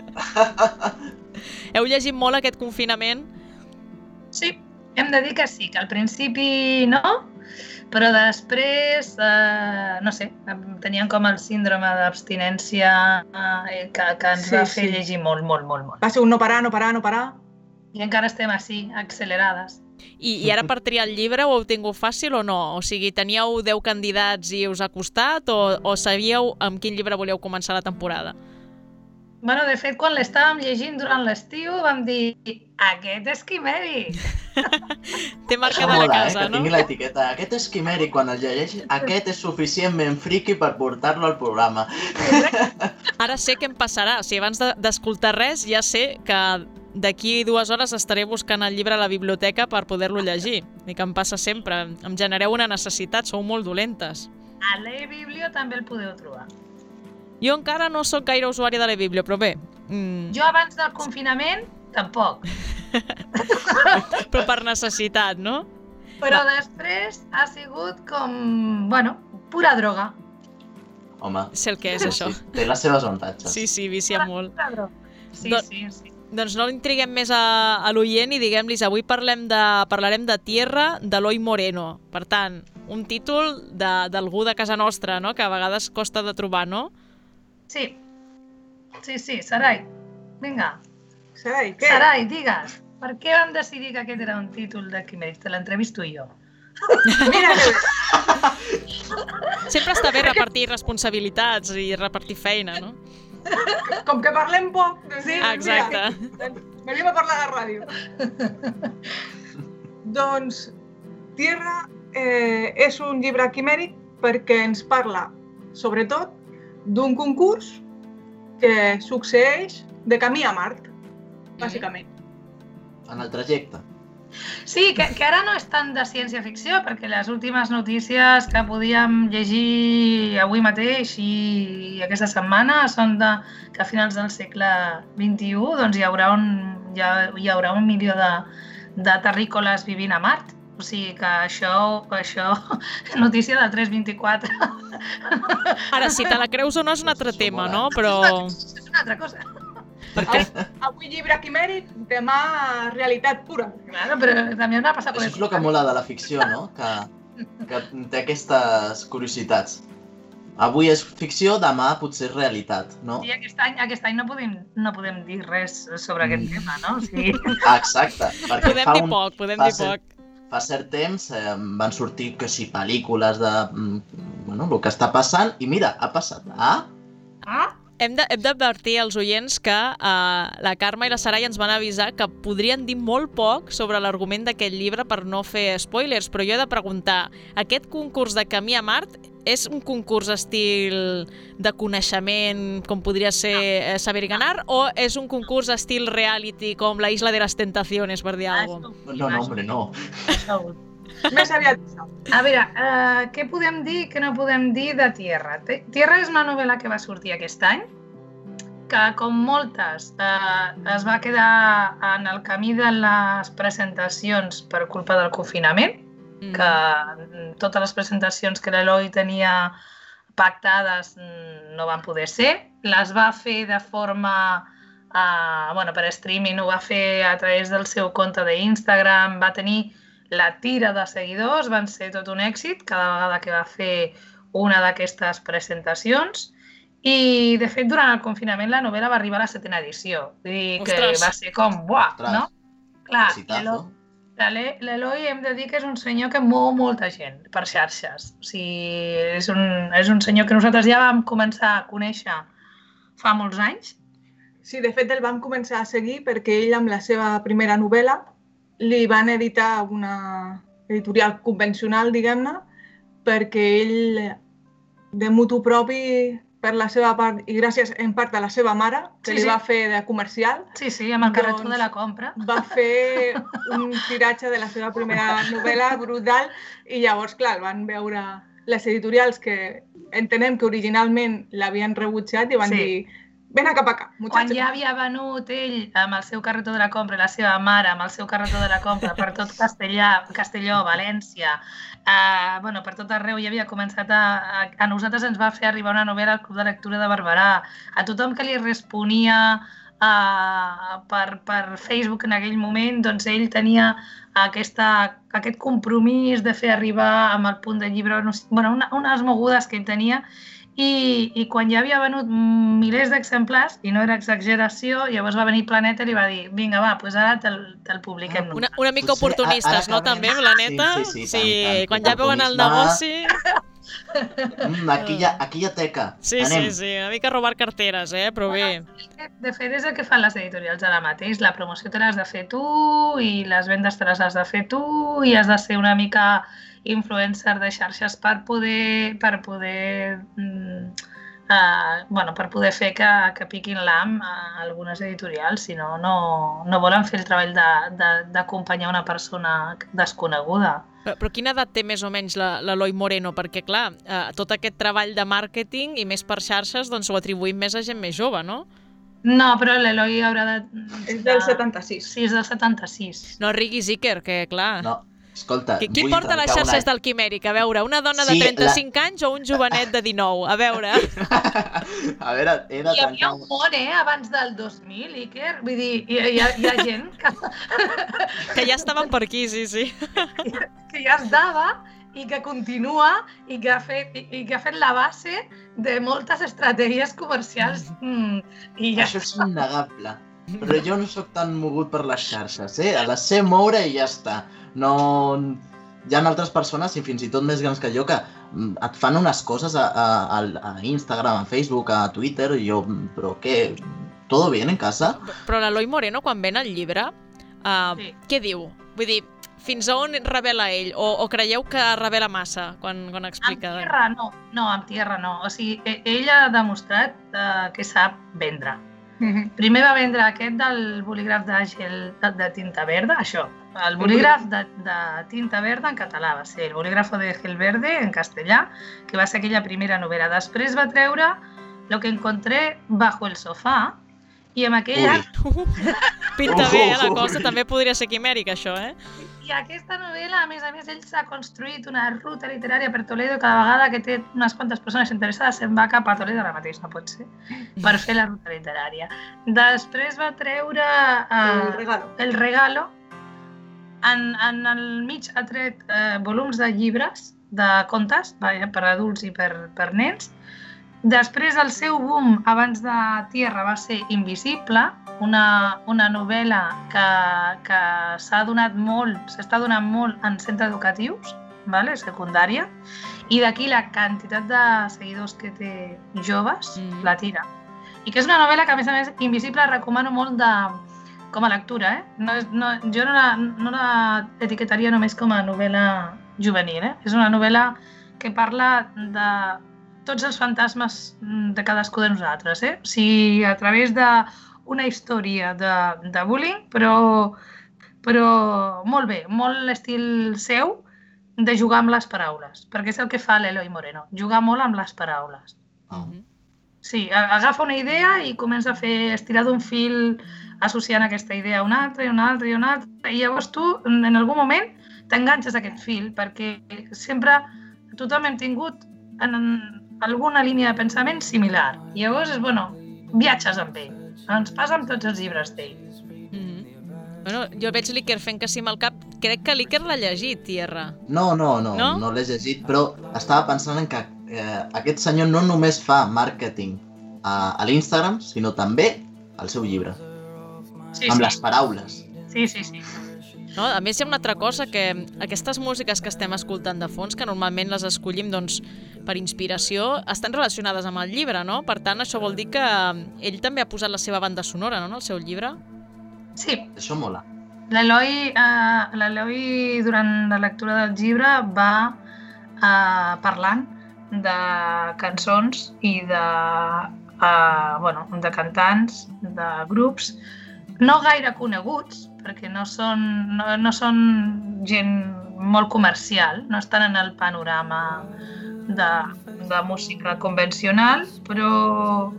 Heu llegit molt aquest confinament? Sí, hem de dir que sí, que al principi no, però després, eh, no sé, teníem com el síndrome d'abstinència eh, que, que ens sí, va fer sí. llegir molt, molt, molt, molt. Va ser un no parar, no parar, no parar. I encara estem així, accelerades. I, I ara per triar el llibre ho heu tingut fàcil o no? O sigui, teníeu deu candidats i us ha costat o, o sabíeu amb quin llibre volíeu començar la temporada? Bueno, de fet, quan l'estàvem llegint durant l'estiu vam dir aquest és Quimèric. Té marca de la casa, eh, no? Que tingui l'etiqueta. Aquest és Quimèric, quan el llegeix, aquest és suficientment friqui per portar-lo al programa. Ara sé què em passarà. O sigui, abans d'escoltar res ja sé que d'aquí dues hores estaré buscant el llibre a la biblioteca per poder-lo llegir. I que em passa sempre. Em genereu una necessitat, sou molt dolentes. A l'e-biblio també el podeu trobar. Jo encara no sóc gaire usuària de l'e-biblio, però bé. Mm. Jo abans del confinament, tampoc. Però per necessitat, no? Però després ha sigut com, bueno, pura droga. Home, sé el que és, això. Sí, té les seves avantatges. Sí, sí, vicia molt. Sí, Do sí, sí. Doncs no l'intriguem més a, a l'oient i diguem-los, avui parlem de, parlarem de Tierra, d'Eloi Moreno. Per tant, un títol d'algú de, de casa nostra, no? Que a vegades costa de trobar, no? Sí, sí, sí, Sarai, vinga. Sarai, què? Sarai, digues, per què vam decidir que aquest era un títol de Quimèric? Te l'entrevisto jo. Mira, sempre està bé repartir responsabilitats i repartir feina, no? Com que parlem poc, doncs sí, exacte. Mira, venim a parlar a la ràdio. Doncs Tierra eh, és un llibre quimèric perquè ens parla, sobretot, d'un concurs que succeeix de camí a Mart, bàsicament. En el trajecte. Sí, que, que ara no és tant de ciència-ficció, perquè les últimes notícies que podíem llegir avui mateix i aquesta setmana són de, que a finals del segle vint-i-u doncs, hi, haurà un, hi, ha, hi haurà un milió de, de terrícoles vivint a Mart. O sigui que això, això notícia de tres vint-i-quatre. Ara, si te la creus o no és un altre tema, no? Però... És una altra cosa. Perquè... Avui llibre quimèric, demà realitat pura. Claro, però també m'ha passat per això és el que mola de la ficció, no? Que, que té aquestes curiositats. Avui és ficció, demà potser és realitat, no? Sí, aquest any, aquest any no, podem, no podem dir res sobre aquest tema, no? Sí. Exacte. Podem dir un, poc, podem dir cert, poc. Fa cert temps eh, van sortir que sí, pel·lícules de bueno, el que està passant i mira, ha passat. Ah? Ah? Hem d'advertir als oients que uh, la Carme i la Sarai ens van avisar que podrien dir molt poc sobre l'argument d'aquest llibre per no fer spoilers, però jo he de preguntar, aquest concurs de Camí a Mart és un concurs estil de coneixement, com podria ser eh, Saber y Ganar, o és un concurs estil reality, com La Isla de las Tentaciones, per dir alguna cosa? No, no, hombre, no. Més aviat. A veure, uh, què podem dir i què no podem dir de Tierra? Tierra és una novel·la que va sortir aquest any, que com moltes uh, es va quedar en el camí de les presentacions per culpa del confinament, mm. que totes les presentacions que l'Eloi tenia pactades no van poder ser. Les va fer de forma, uh, bueno, per streaming, ho va fer a través del seu compte d'Instagram, va tenir la tira de seguidors, van ser tot un èxit cada vegada que va fer una d'aquestes presentacions i, de fet, durant el confinament la novel·la va arribar a la setena edició. Vull dir que Ostres. va ser com, buah, Ostres. no? Clar, Exitazo. l'Eloi hem de dir que és un senyor que mou molta gent per xarxes. O sigui, és un, és un senyor que nosaltres ja vam començar a conèixer fa molts anys. Sí, de fet el vam començar a seguir perquè ell amb la seva primera novel·la li van editar una editorial convencional, diguem-ne, perquè ell, de mutu propi, per la seva part, i gràcies en part a la seva mare, que Sí, li sí. va fer de comercial, Sí, sí, amb el carretó Doncs- de la compra. va fer un tiratge de la seva primera novel·la brutal i llavors, clar, el van veure les editorials que entenem que originalment l'havien rebutjat i van Sí. dir ven a cap acá, Quan muchacho. ja havia venut ell amb el seu carretó de la compra i la seva mare amb el seu carretó de la compra per tot Castellà, Castelló, València, eh, bueno, per tot arreu, ja havia començat a, a... A nosaltres ens va fer arribar una novel·la al Club de Lectura de Barberà. A tothom que li responia eh, per, per Facebook en aquell moment, doncs ell tenia aquesta, aquest compromís de fer arribar amb el punt de llibre, no sé, bueno, una, unes mogudes que ell tenia. I, i quan ja havia venut milers d'exemplars, i no era exageració, llavors va venir Planeta i li va dir vinga, va, doncs ara te'l te pugem Una, una mica Potser oportunistes, ara no, acabem- també, Planeta? Sí, sí, sí, tant, tant. Quan ja veuen el Oportunisme. negoci... Mm, aquí, hi ha, aquí hi ha teca. Sí, Anem. sí, sí, una mica robar carteres, eh? Però bé. De fet, és el que fan les editorials ara mateix. La promoció te l'has de fer tu i les vendes te les has de fer tu i has de ser una mica influencer de xarxes per poder, per poder, mm, uh, bueno, per poder fer que, que piquin l'am a algunes editorials, si no, no, no volen fer el treball de- de- d'acompanyar una persona desconeguda. Però, però quina edat té més o menys la- l'Eloi Moreno? Perquè, clar, eh, tot aquest treball de màrqueting i més per xarxes, doncs ho atribuïm més a gent més jove, no? No, però l'Eloi haurà de... És del setanta-sis. Sí, és del setanta-sis. No riguis, Iker, que clar... No, escolta, Qui, qui vull porta les trencar xarxes una- del Quimèric? A veure, una dona de Sí, trenta-cinc anys o un jovenet de dinou? A veure... A veure, he de Hi havia trencar... un món, eh, abans del dos mil, Iker. Vull dir, hi, hi, ha, hi ha gent que, Que ja estaven per aquí, sí, sí. que ja es dava i que continua i que ha fet, i, i que ha fet la base de moltes estratègies comercials. Mm, i ja Això és innegable. Però jo no sóc tan mogut per les xarxes, eh? A les sé moure i ja està. No... Hi ha altres persones, i fins i tot més grans que jo, que mm, et fan unes coses a, a, a Instagram, a Facebook, a Twitter, i jo, mm, però què? ¿Todo bien en casa? Però l'Eloi Moreno, quan ven el llibre, uh, Sí. què diu? Vull dir, fins a on revela ell? O, o creieu que revela massa quan, quan Amb explica? tierra no, no, amb tierra no. O sigui, e- ell ha demostrat eh, que sap vendre. Primer va vendre aquest del bolígraf de gel de, de tinta verda, això. El bolígraf de, de tinta verda en català va ser el bolígrafo de gel verde en castellà, que va ser aquella primera novel·la. Després va treure Lo que encontré bajo el sofà i amb aquella... Uh, pinta bé, eh, la cosa. També podria ser quimèric, això, eh? I aquesta novel·la, a més a més, ell s'ha construït una ruta literària per Toledo. Cada vegada que té unes quantes persones interessades se'n va cap a Toledo, ara mateix no pot ser, per fer la ruta literària. Després va treure uh, El regalo. El regalo. En, en el mig ha tret uh, volums de llibres, de contes, vaja, per adults i per, per nens. Després el seu boom abans de Tierra va ser Invisible, una, una novel·la que, que s'ha donat molt, s'està donant molt en centres educatius, vale? Secundària, i d'aquí la quantitat de seguidors que té joves Mm. la tira. i que és una novel·la que, a més a més, Invisible recomano molt de, com a lectura. Eh? No és, no, jo no la, no la etiquetaria només com a novel·la juvenil. Eh? És una novel·la que parla de tots els fantasmes de cadascú de nosaltres. Eh? O sigui, a través d'una història de, de bullying, però, però molt bé, molt l'estil seu, de jugar amb les paraules, perquè és el que fa l'Eloi Moreno, jugar molt amb les paraules. Oh. Sí, agafa una idea i comença a fer estirar d'un fil associant aquesta idea a una altra, i una altra, i una altra, i llavors tu, en algun moment, t'enganxes a aquest fil, perquè sempre tothom hem tingut en alguna línia de pensament similar. I llavors, bueno, viatges amb ell. Ens passa amb tots els llibres d'ell. Bueno, jo veig l'Iker fent que sí amb el cap. Crec que l'Iker l'ha llegit, Tierra. No, no, no, no, no l'he llegit, però estava pensant en que eh, aquest senyor no només fa màrqueting a, a l'Instagram, sinó també al seu llibre. Sí, amb sí. les paraules. Sí, sí, sí. No, a més, hi ha una altra cosa, que aquestes músiques que estem escoltant de fons, que normalment les escollim doncs, per inspiració, estan relacionades amb el llibre, no? Per tant, això vol dir que ell també ha posat la seva banda sonora, no?, en el seu llibre. Sí. Això mola. L'Eloi, eh, l'Eloi durant la lectura del llibre va eh, parlant de cançons i de, eh, bueno, de cantants, de grups, no gaire coneguts, perquè no són, no, no són gent molt comercial, no estan en el panorama de, de música convencional, però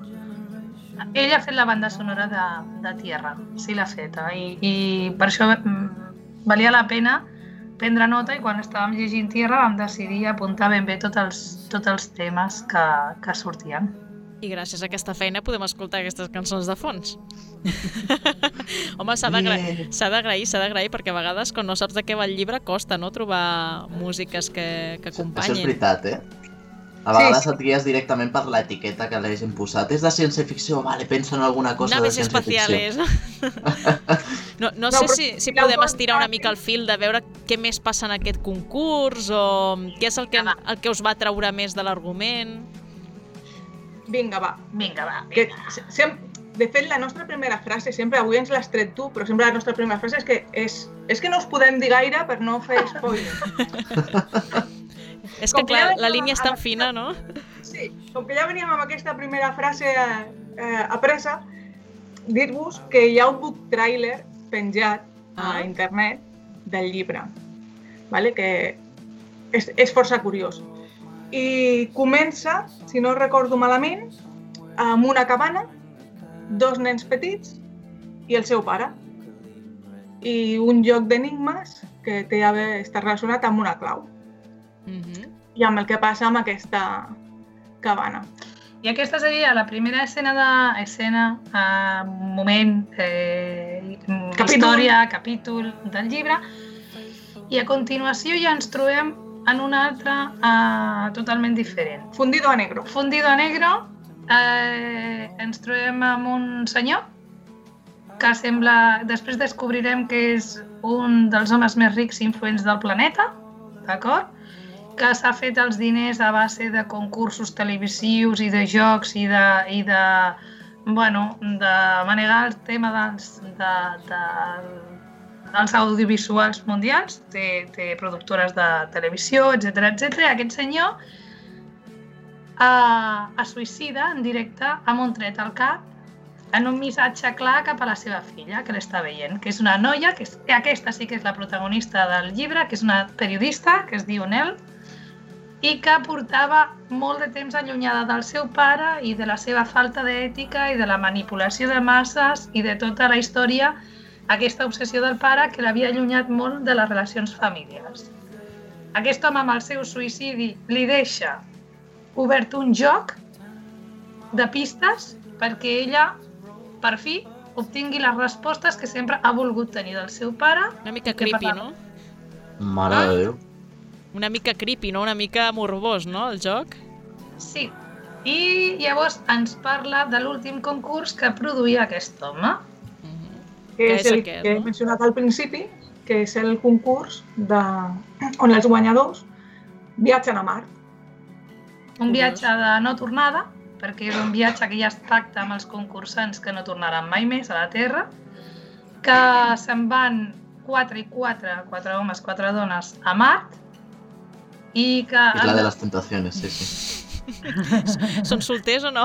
ell ha fet la banda sonora de, de Tierra, sí l'ha feta, i, i per això valia la pena prendre nota, i quan estàvem llegint Tierra vam decidir apuntar ben bé tots els, tots els temes que, que sortien. I gràcies a aquesta feina podem escoltar aquestes cançons de fons. Home, s'ha d'agrair, s'ha d'agrair, s'ha d'agrair, perquè a vegades quan no saps de què va el llibre costa, no?, trobar músiques que, que acompanyin. Això és veritat, eh? A vegades sí, sí. et guies directament per l'etiqueta que l'hagin posat. És de ciència-ficció, vale, pensa en alguna cosa Naves de ciència-ficció. no, no, no sé si, si podem estirar una mica el fil de veure què més passa en aquest concurs o què és el que, el que us va treure més de l'argument. Vinga, va. Vinga, va. Vinga. Que, sem, de fet, la nostra primera frase, sempre, avui ens l'has tret tu, però sempre la nostra primera frase és que, és, és que no us podem dir gaire per no fer spoiler. És que, clar, la línia és tan fina, no? Sí, com que ja veníem amb aquesta primera frase eh, apresa, dir-vos que hi ha un book trailer penjat a internet del llibre, vale? Que és, és força curiós. I comença, si no recordo malament, amb una cabana, dos nens petits i el seu pare. I un joc d'enigmes que té a veure, està relacionat amb una clau. Mm-hmm. I amb el que passa amb aquesta cabana. I aquesta seria la primera escena, de, escena eh, moment, eh, capítol. història, capítol del llibre. I a continuació ja ens trobem en una altra eh, totalment diferent. Fundido a negro. Fundido a negro. Eh, ens trobem amb un senyor que sembla, després descobrirem que és un dels homes més rics i influents del planeta, d'acord? Que s'ha fet els diners a base de concursos televisius i de jocs i de, i de, bueno, de manegar el tema dels, de, de, dels audiovisuals mundials, de, de productores de televisió, etcètera, etcètera. Aquest senyor eh, es suïcida en directe amb un tret al cap en un missatge clar cap a la seva filla, que l'està veient, que és una noia, que és, aquesta sí que és la protagonista del llibre, que és una periodista, que es diu Nel, i que portava molt de temps allunyada del seu pare i de la seva falta d'ètica i de la manipulació de masses i de tota la història, aquesta obsessió del pare que l'havia allunyat molt de les relacions familiars. Aquest home amb el seu suïcidi li deixa obert un joc de pistes perquè ella, per fi, obtingui les respostes que sempre ha volgut tenir del seu pare. Una mica creepy, no? Mare de Déu. Una mica creepy, no? Una mica morbós, no, el joc? Sí. I llavors ens parla de l'últim concurs que produïa aquest home. Mm-hmm. Que és, és el aquest, que he no? mencionat al principi, que és el concurs de... on els guanyadors viatgen a Mart. Un viatge de no tornada, perquè és un viatge que ja es pacta amb els concursants que no tornaran mai més a la Terra, que se'n van quatre i quatre, quatre homes, quatre dones, a Mart, i que... És la de les tentacions, sí, sí. Són solters o no?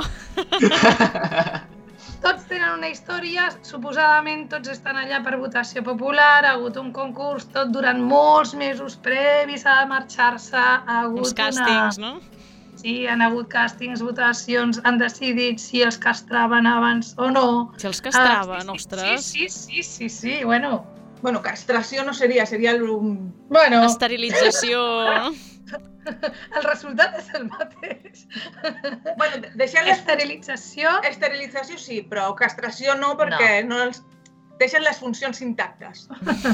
Tots tenen una història, suposadament tots estan allà per votació popular, ha hagut un concurs tot durant molts mesos previs a marxar-se, ha hagut uns càstings, una... no? Sí, han hagut càstings, votacions, han decidit si els castraven abans o no. Si els castraven, uh, sí, ostres. Sí, sí, sí, sí, sí, bueno. Bueno, castració no seria, seria el... Bueno. Esterilització, no? El resultat és el mateix. Bueno, deixant les... Esterilització... Esterilització sí, però castració no, perquè no, no els... deixen les funcions intactes.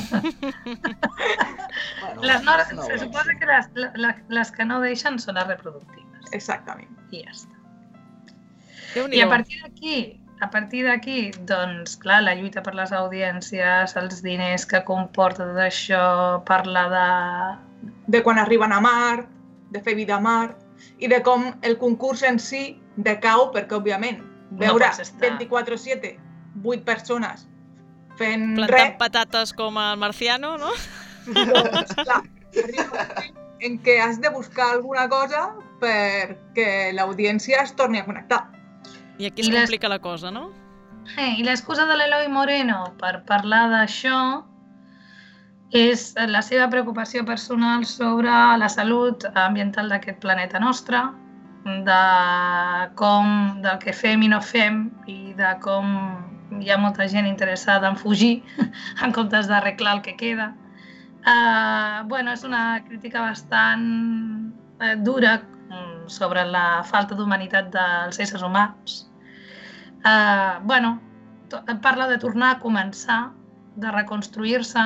Bueno, les no, no, se suposa que les, les, les que no deixen són les reproductives. Exactament. I ja està. I a partir d'aquí, a partir d'aquí, doncs, clar, la lluita per les audiències, els diners que comporta tot això, parlar de... De quan arriben a Mart, de fer vida a Mart, i de com el concurs en si decau, perquè, òbviament, veure vint-i-quatre siete, vuit persones fent plantant res... patates com el Marciano, no? Doncs, clar, arriba un moment en què has de buscar alguna cosa perquè l'audiència es torni a connectar. I aquí es complica la cosa, no? Eh, I l'excusa de l'Eloi Moreno per parlar d'això és la seva preocupació personal sobre la salut ambiental d'aquest planeta nostre, de com, del que fem i no fem, i de com hi ha molta gent interessada en fugir en comptes d'arreglar el que queda. Uh, bueno, és una crítica bastant uh, dura sobre la falta d'humanitat dels éssers humans. Uh, bueno, parla de tornar a començar, de reconstruir-se,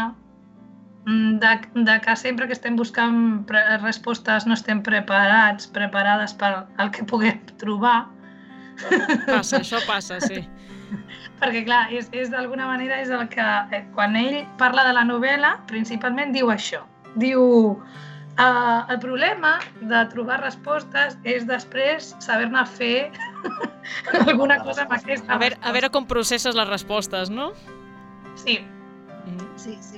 de, de que sempre que estem buscant respostes no estem preparats, preparades per al que puguem trobar. Passa, això passa, sí. Perquè, clar, és, és d'alguna manera és el que, quan ell parla de la novel·la, principalment diu això. Diu, uh, el problema de trobar respostes és després saber-ne fer alguna cosa amb aquesta a veure, a veure com processes les respostes, no? Sí, mm. sí, sí.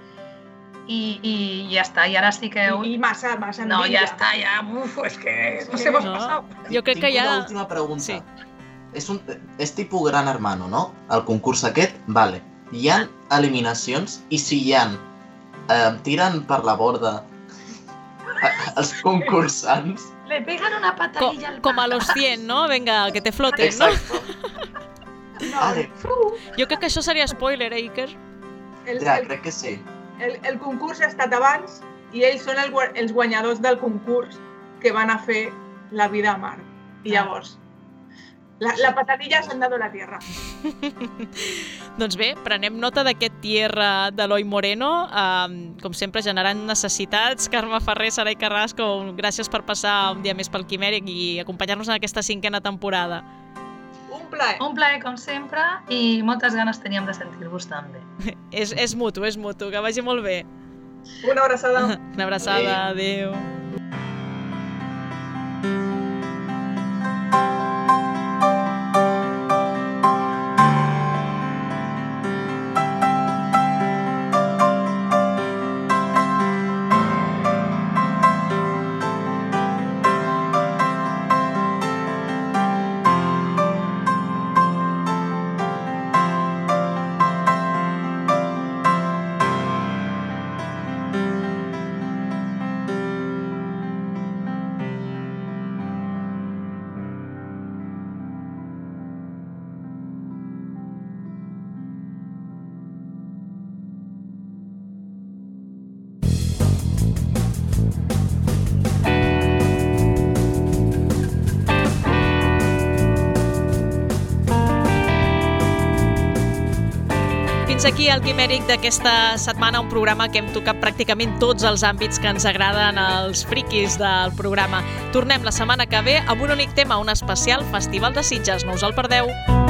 I, i ja està, i ara sí que... I, i massa, massa no, ja està, ja, uf, és que no sé, hemos passat. Jo crec que ja... Tinc una última pregunta. Sí. És, un, és tipus Gran Hermano, no? El concurs aquest, vale. Hi ha eliminacions i si hi ha, eh, tiren per la borda els concursants... Le pegan una patadilla al Com, com a los cien, no? Venga, que te floten, no? No, vale. Jo crec que això seria spoiler, eh, Iker? El, ja, el, crec que sí. El, el concurs ha estat abans i ells són el, els guanyadors del concurs que van a fer la vida a Mart. I llavors, la, la patadilla s'han dado la tierra. Doncs bé, prenem nota d'aquest tierra d'Eloi Moreno, eh, com sempre generant necessitats. Carme Ferrer, Sarai Carrasco, gràcies per passar un dia més pel Quimèric i acompanyar-nos en aquesta cinquena temporada. Un plaer. Un plaer, com sempre, i moltes ganes teníem de sentir-vos també. és, és mutu, és mutu, que vagi molt bé. Una abraçada. Una abraçada, adéu. Fins aquí el Quimèric d'aquesta setmana, un programa que hem tocat pràcticament tots els àmbits que ens agraden als friquis del programa. Tornem la setmana que ve amb un únic tema, un especial Festival de Sitges. No us el perdeu!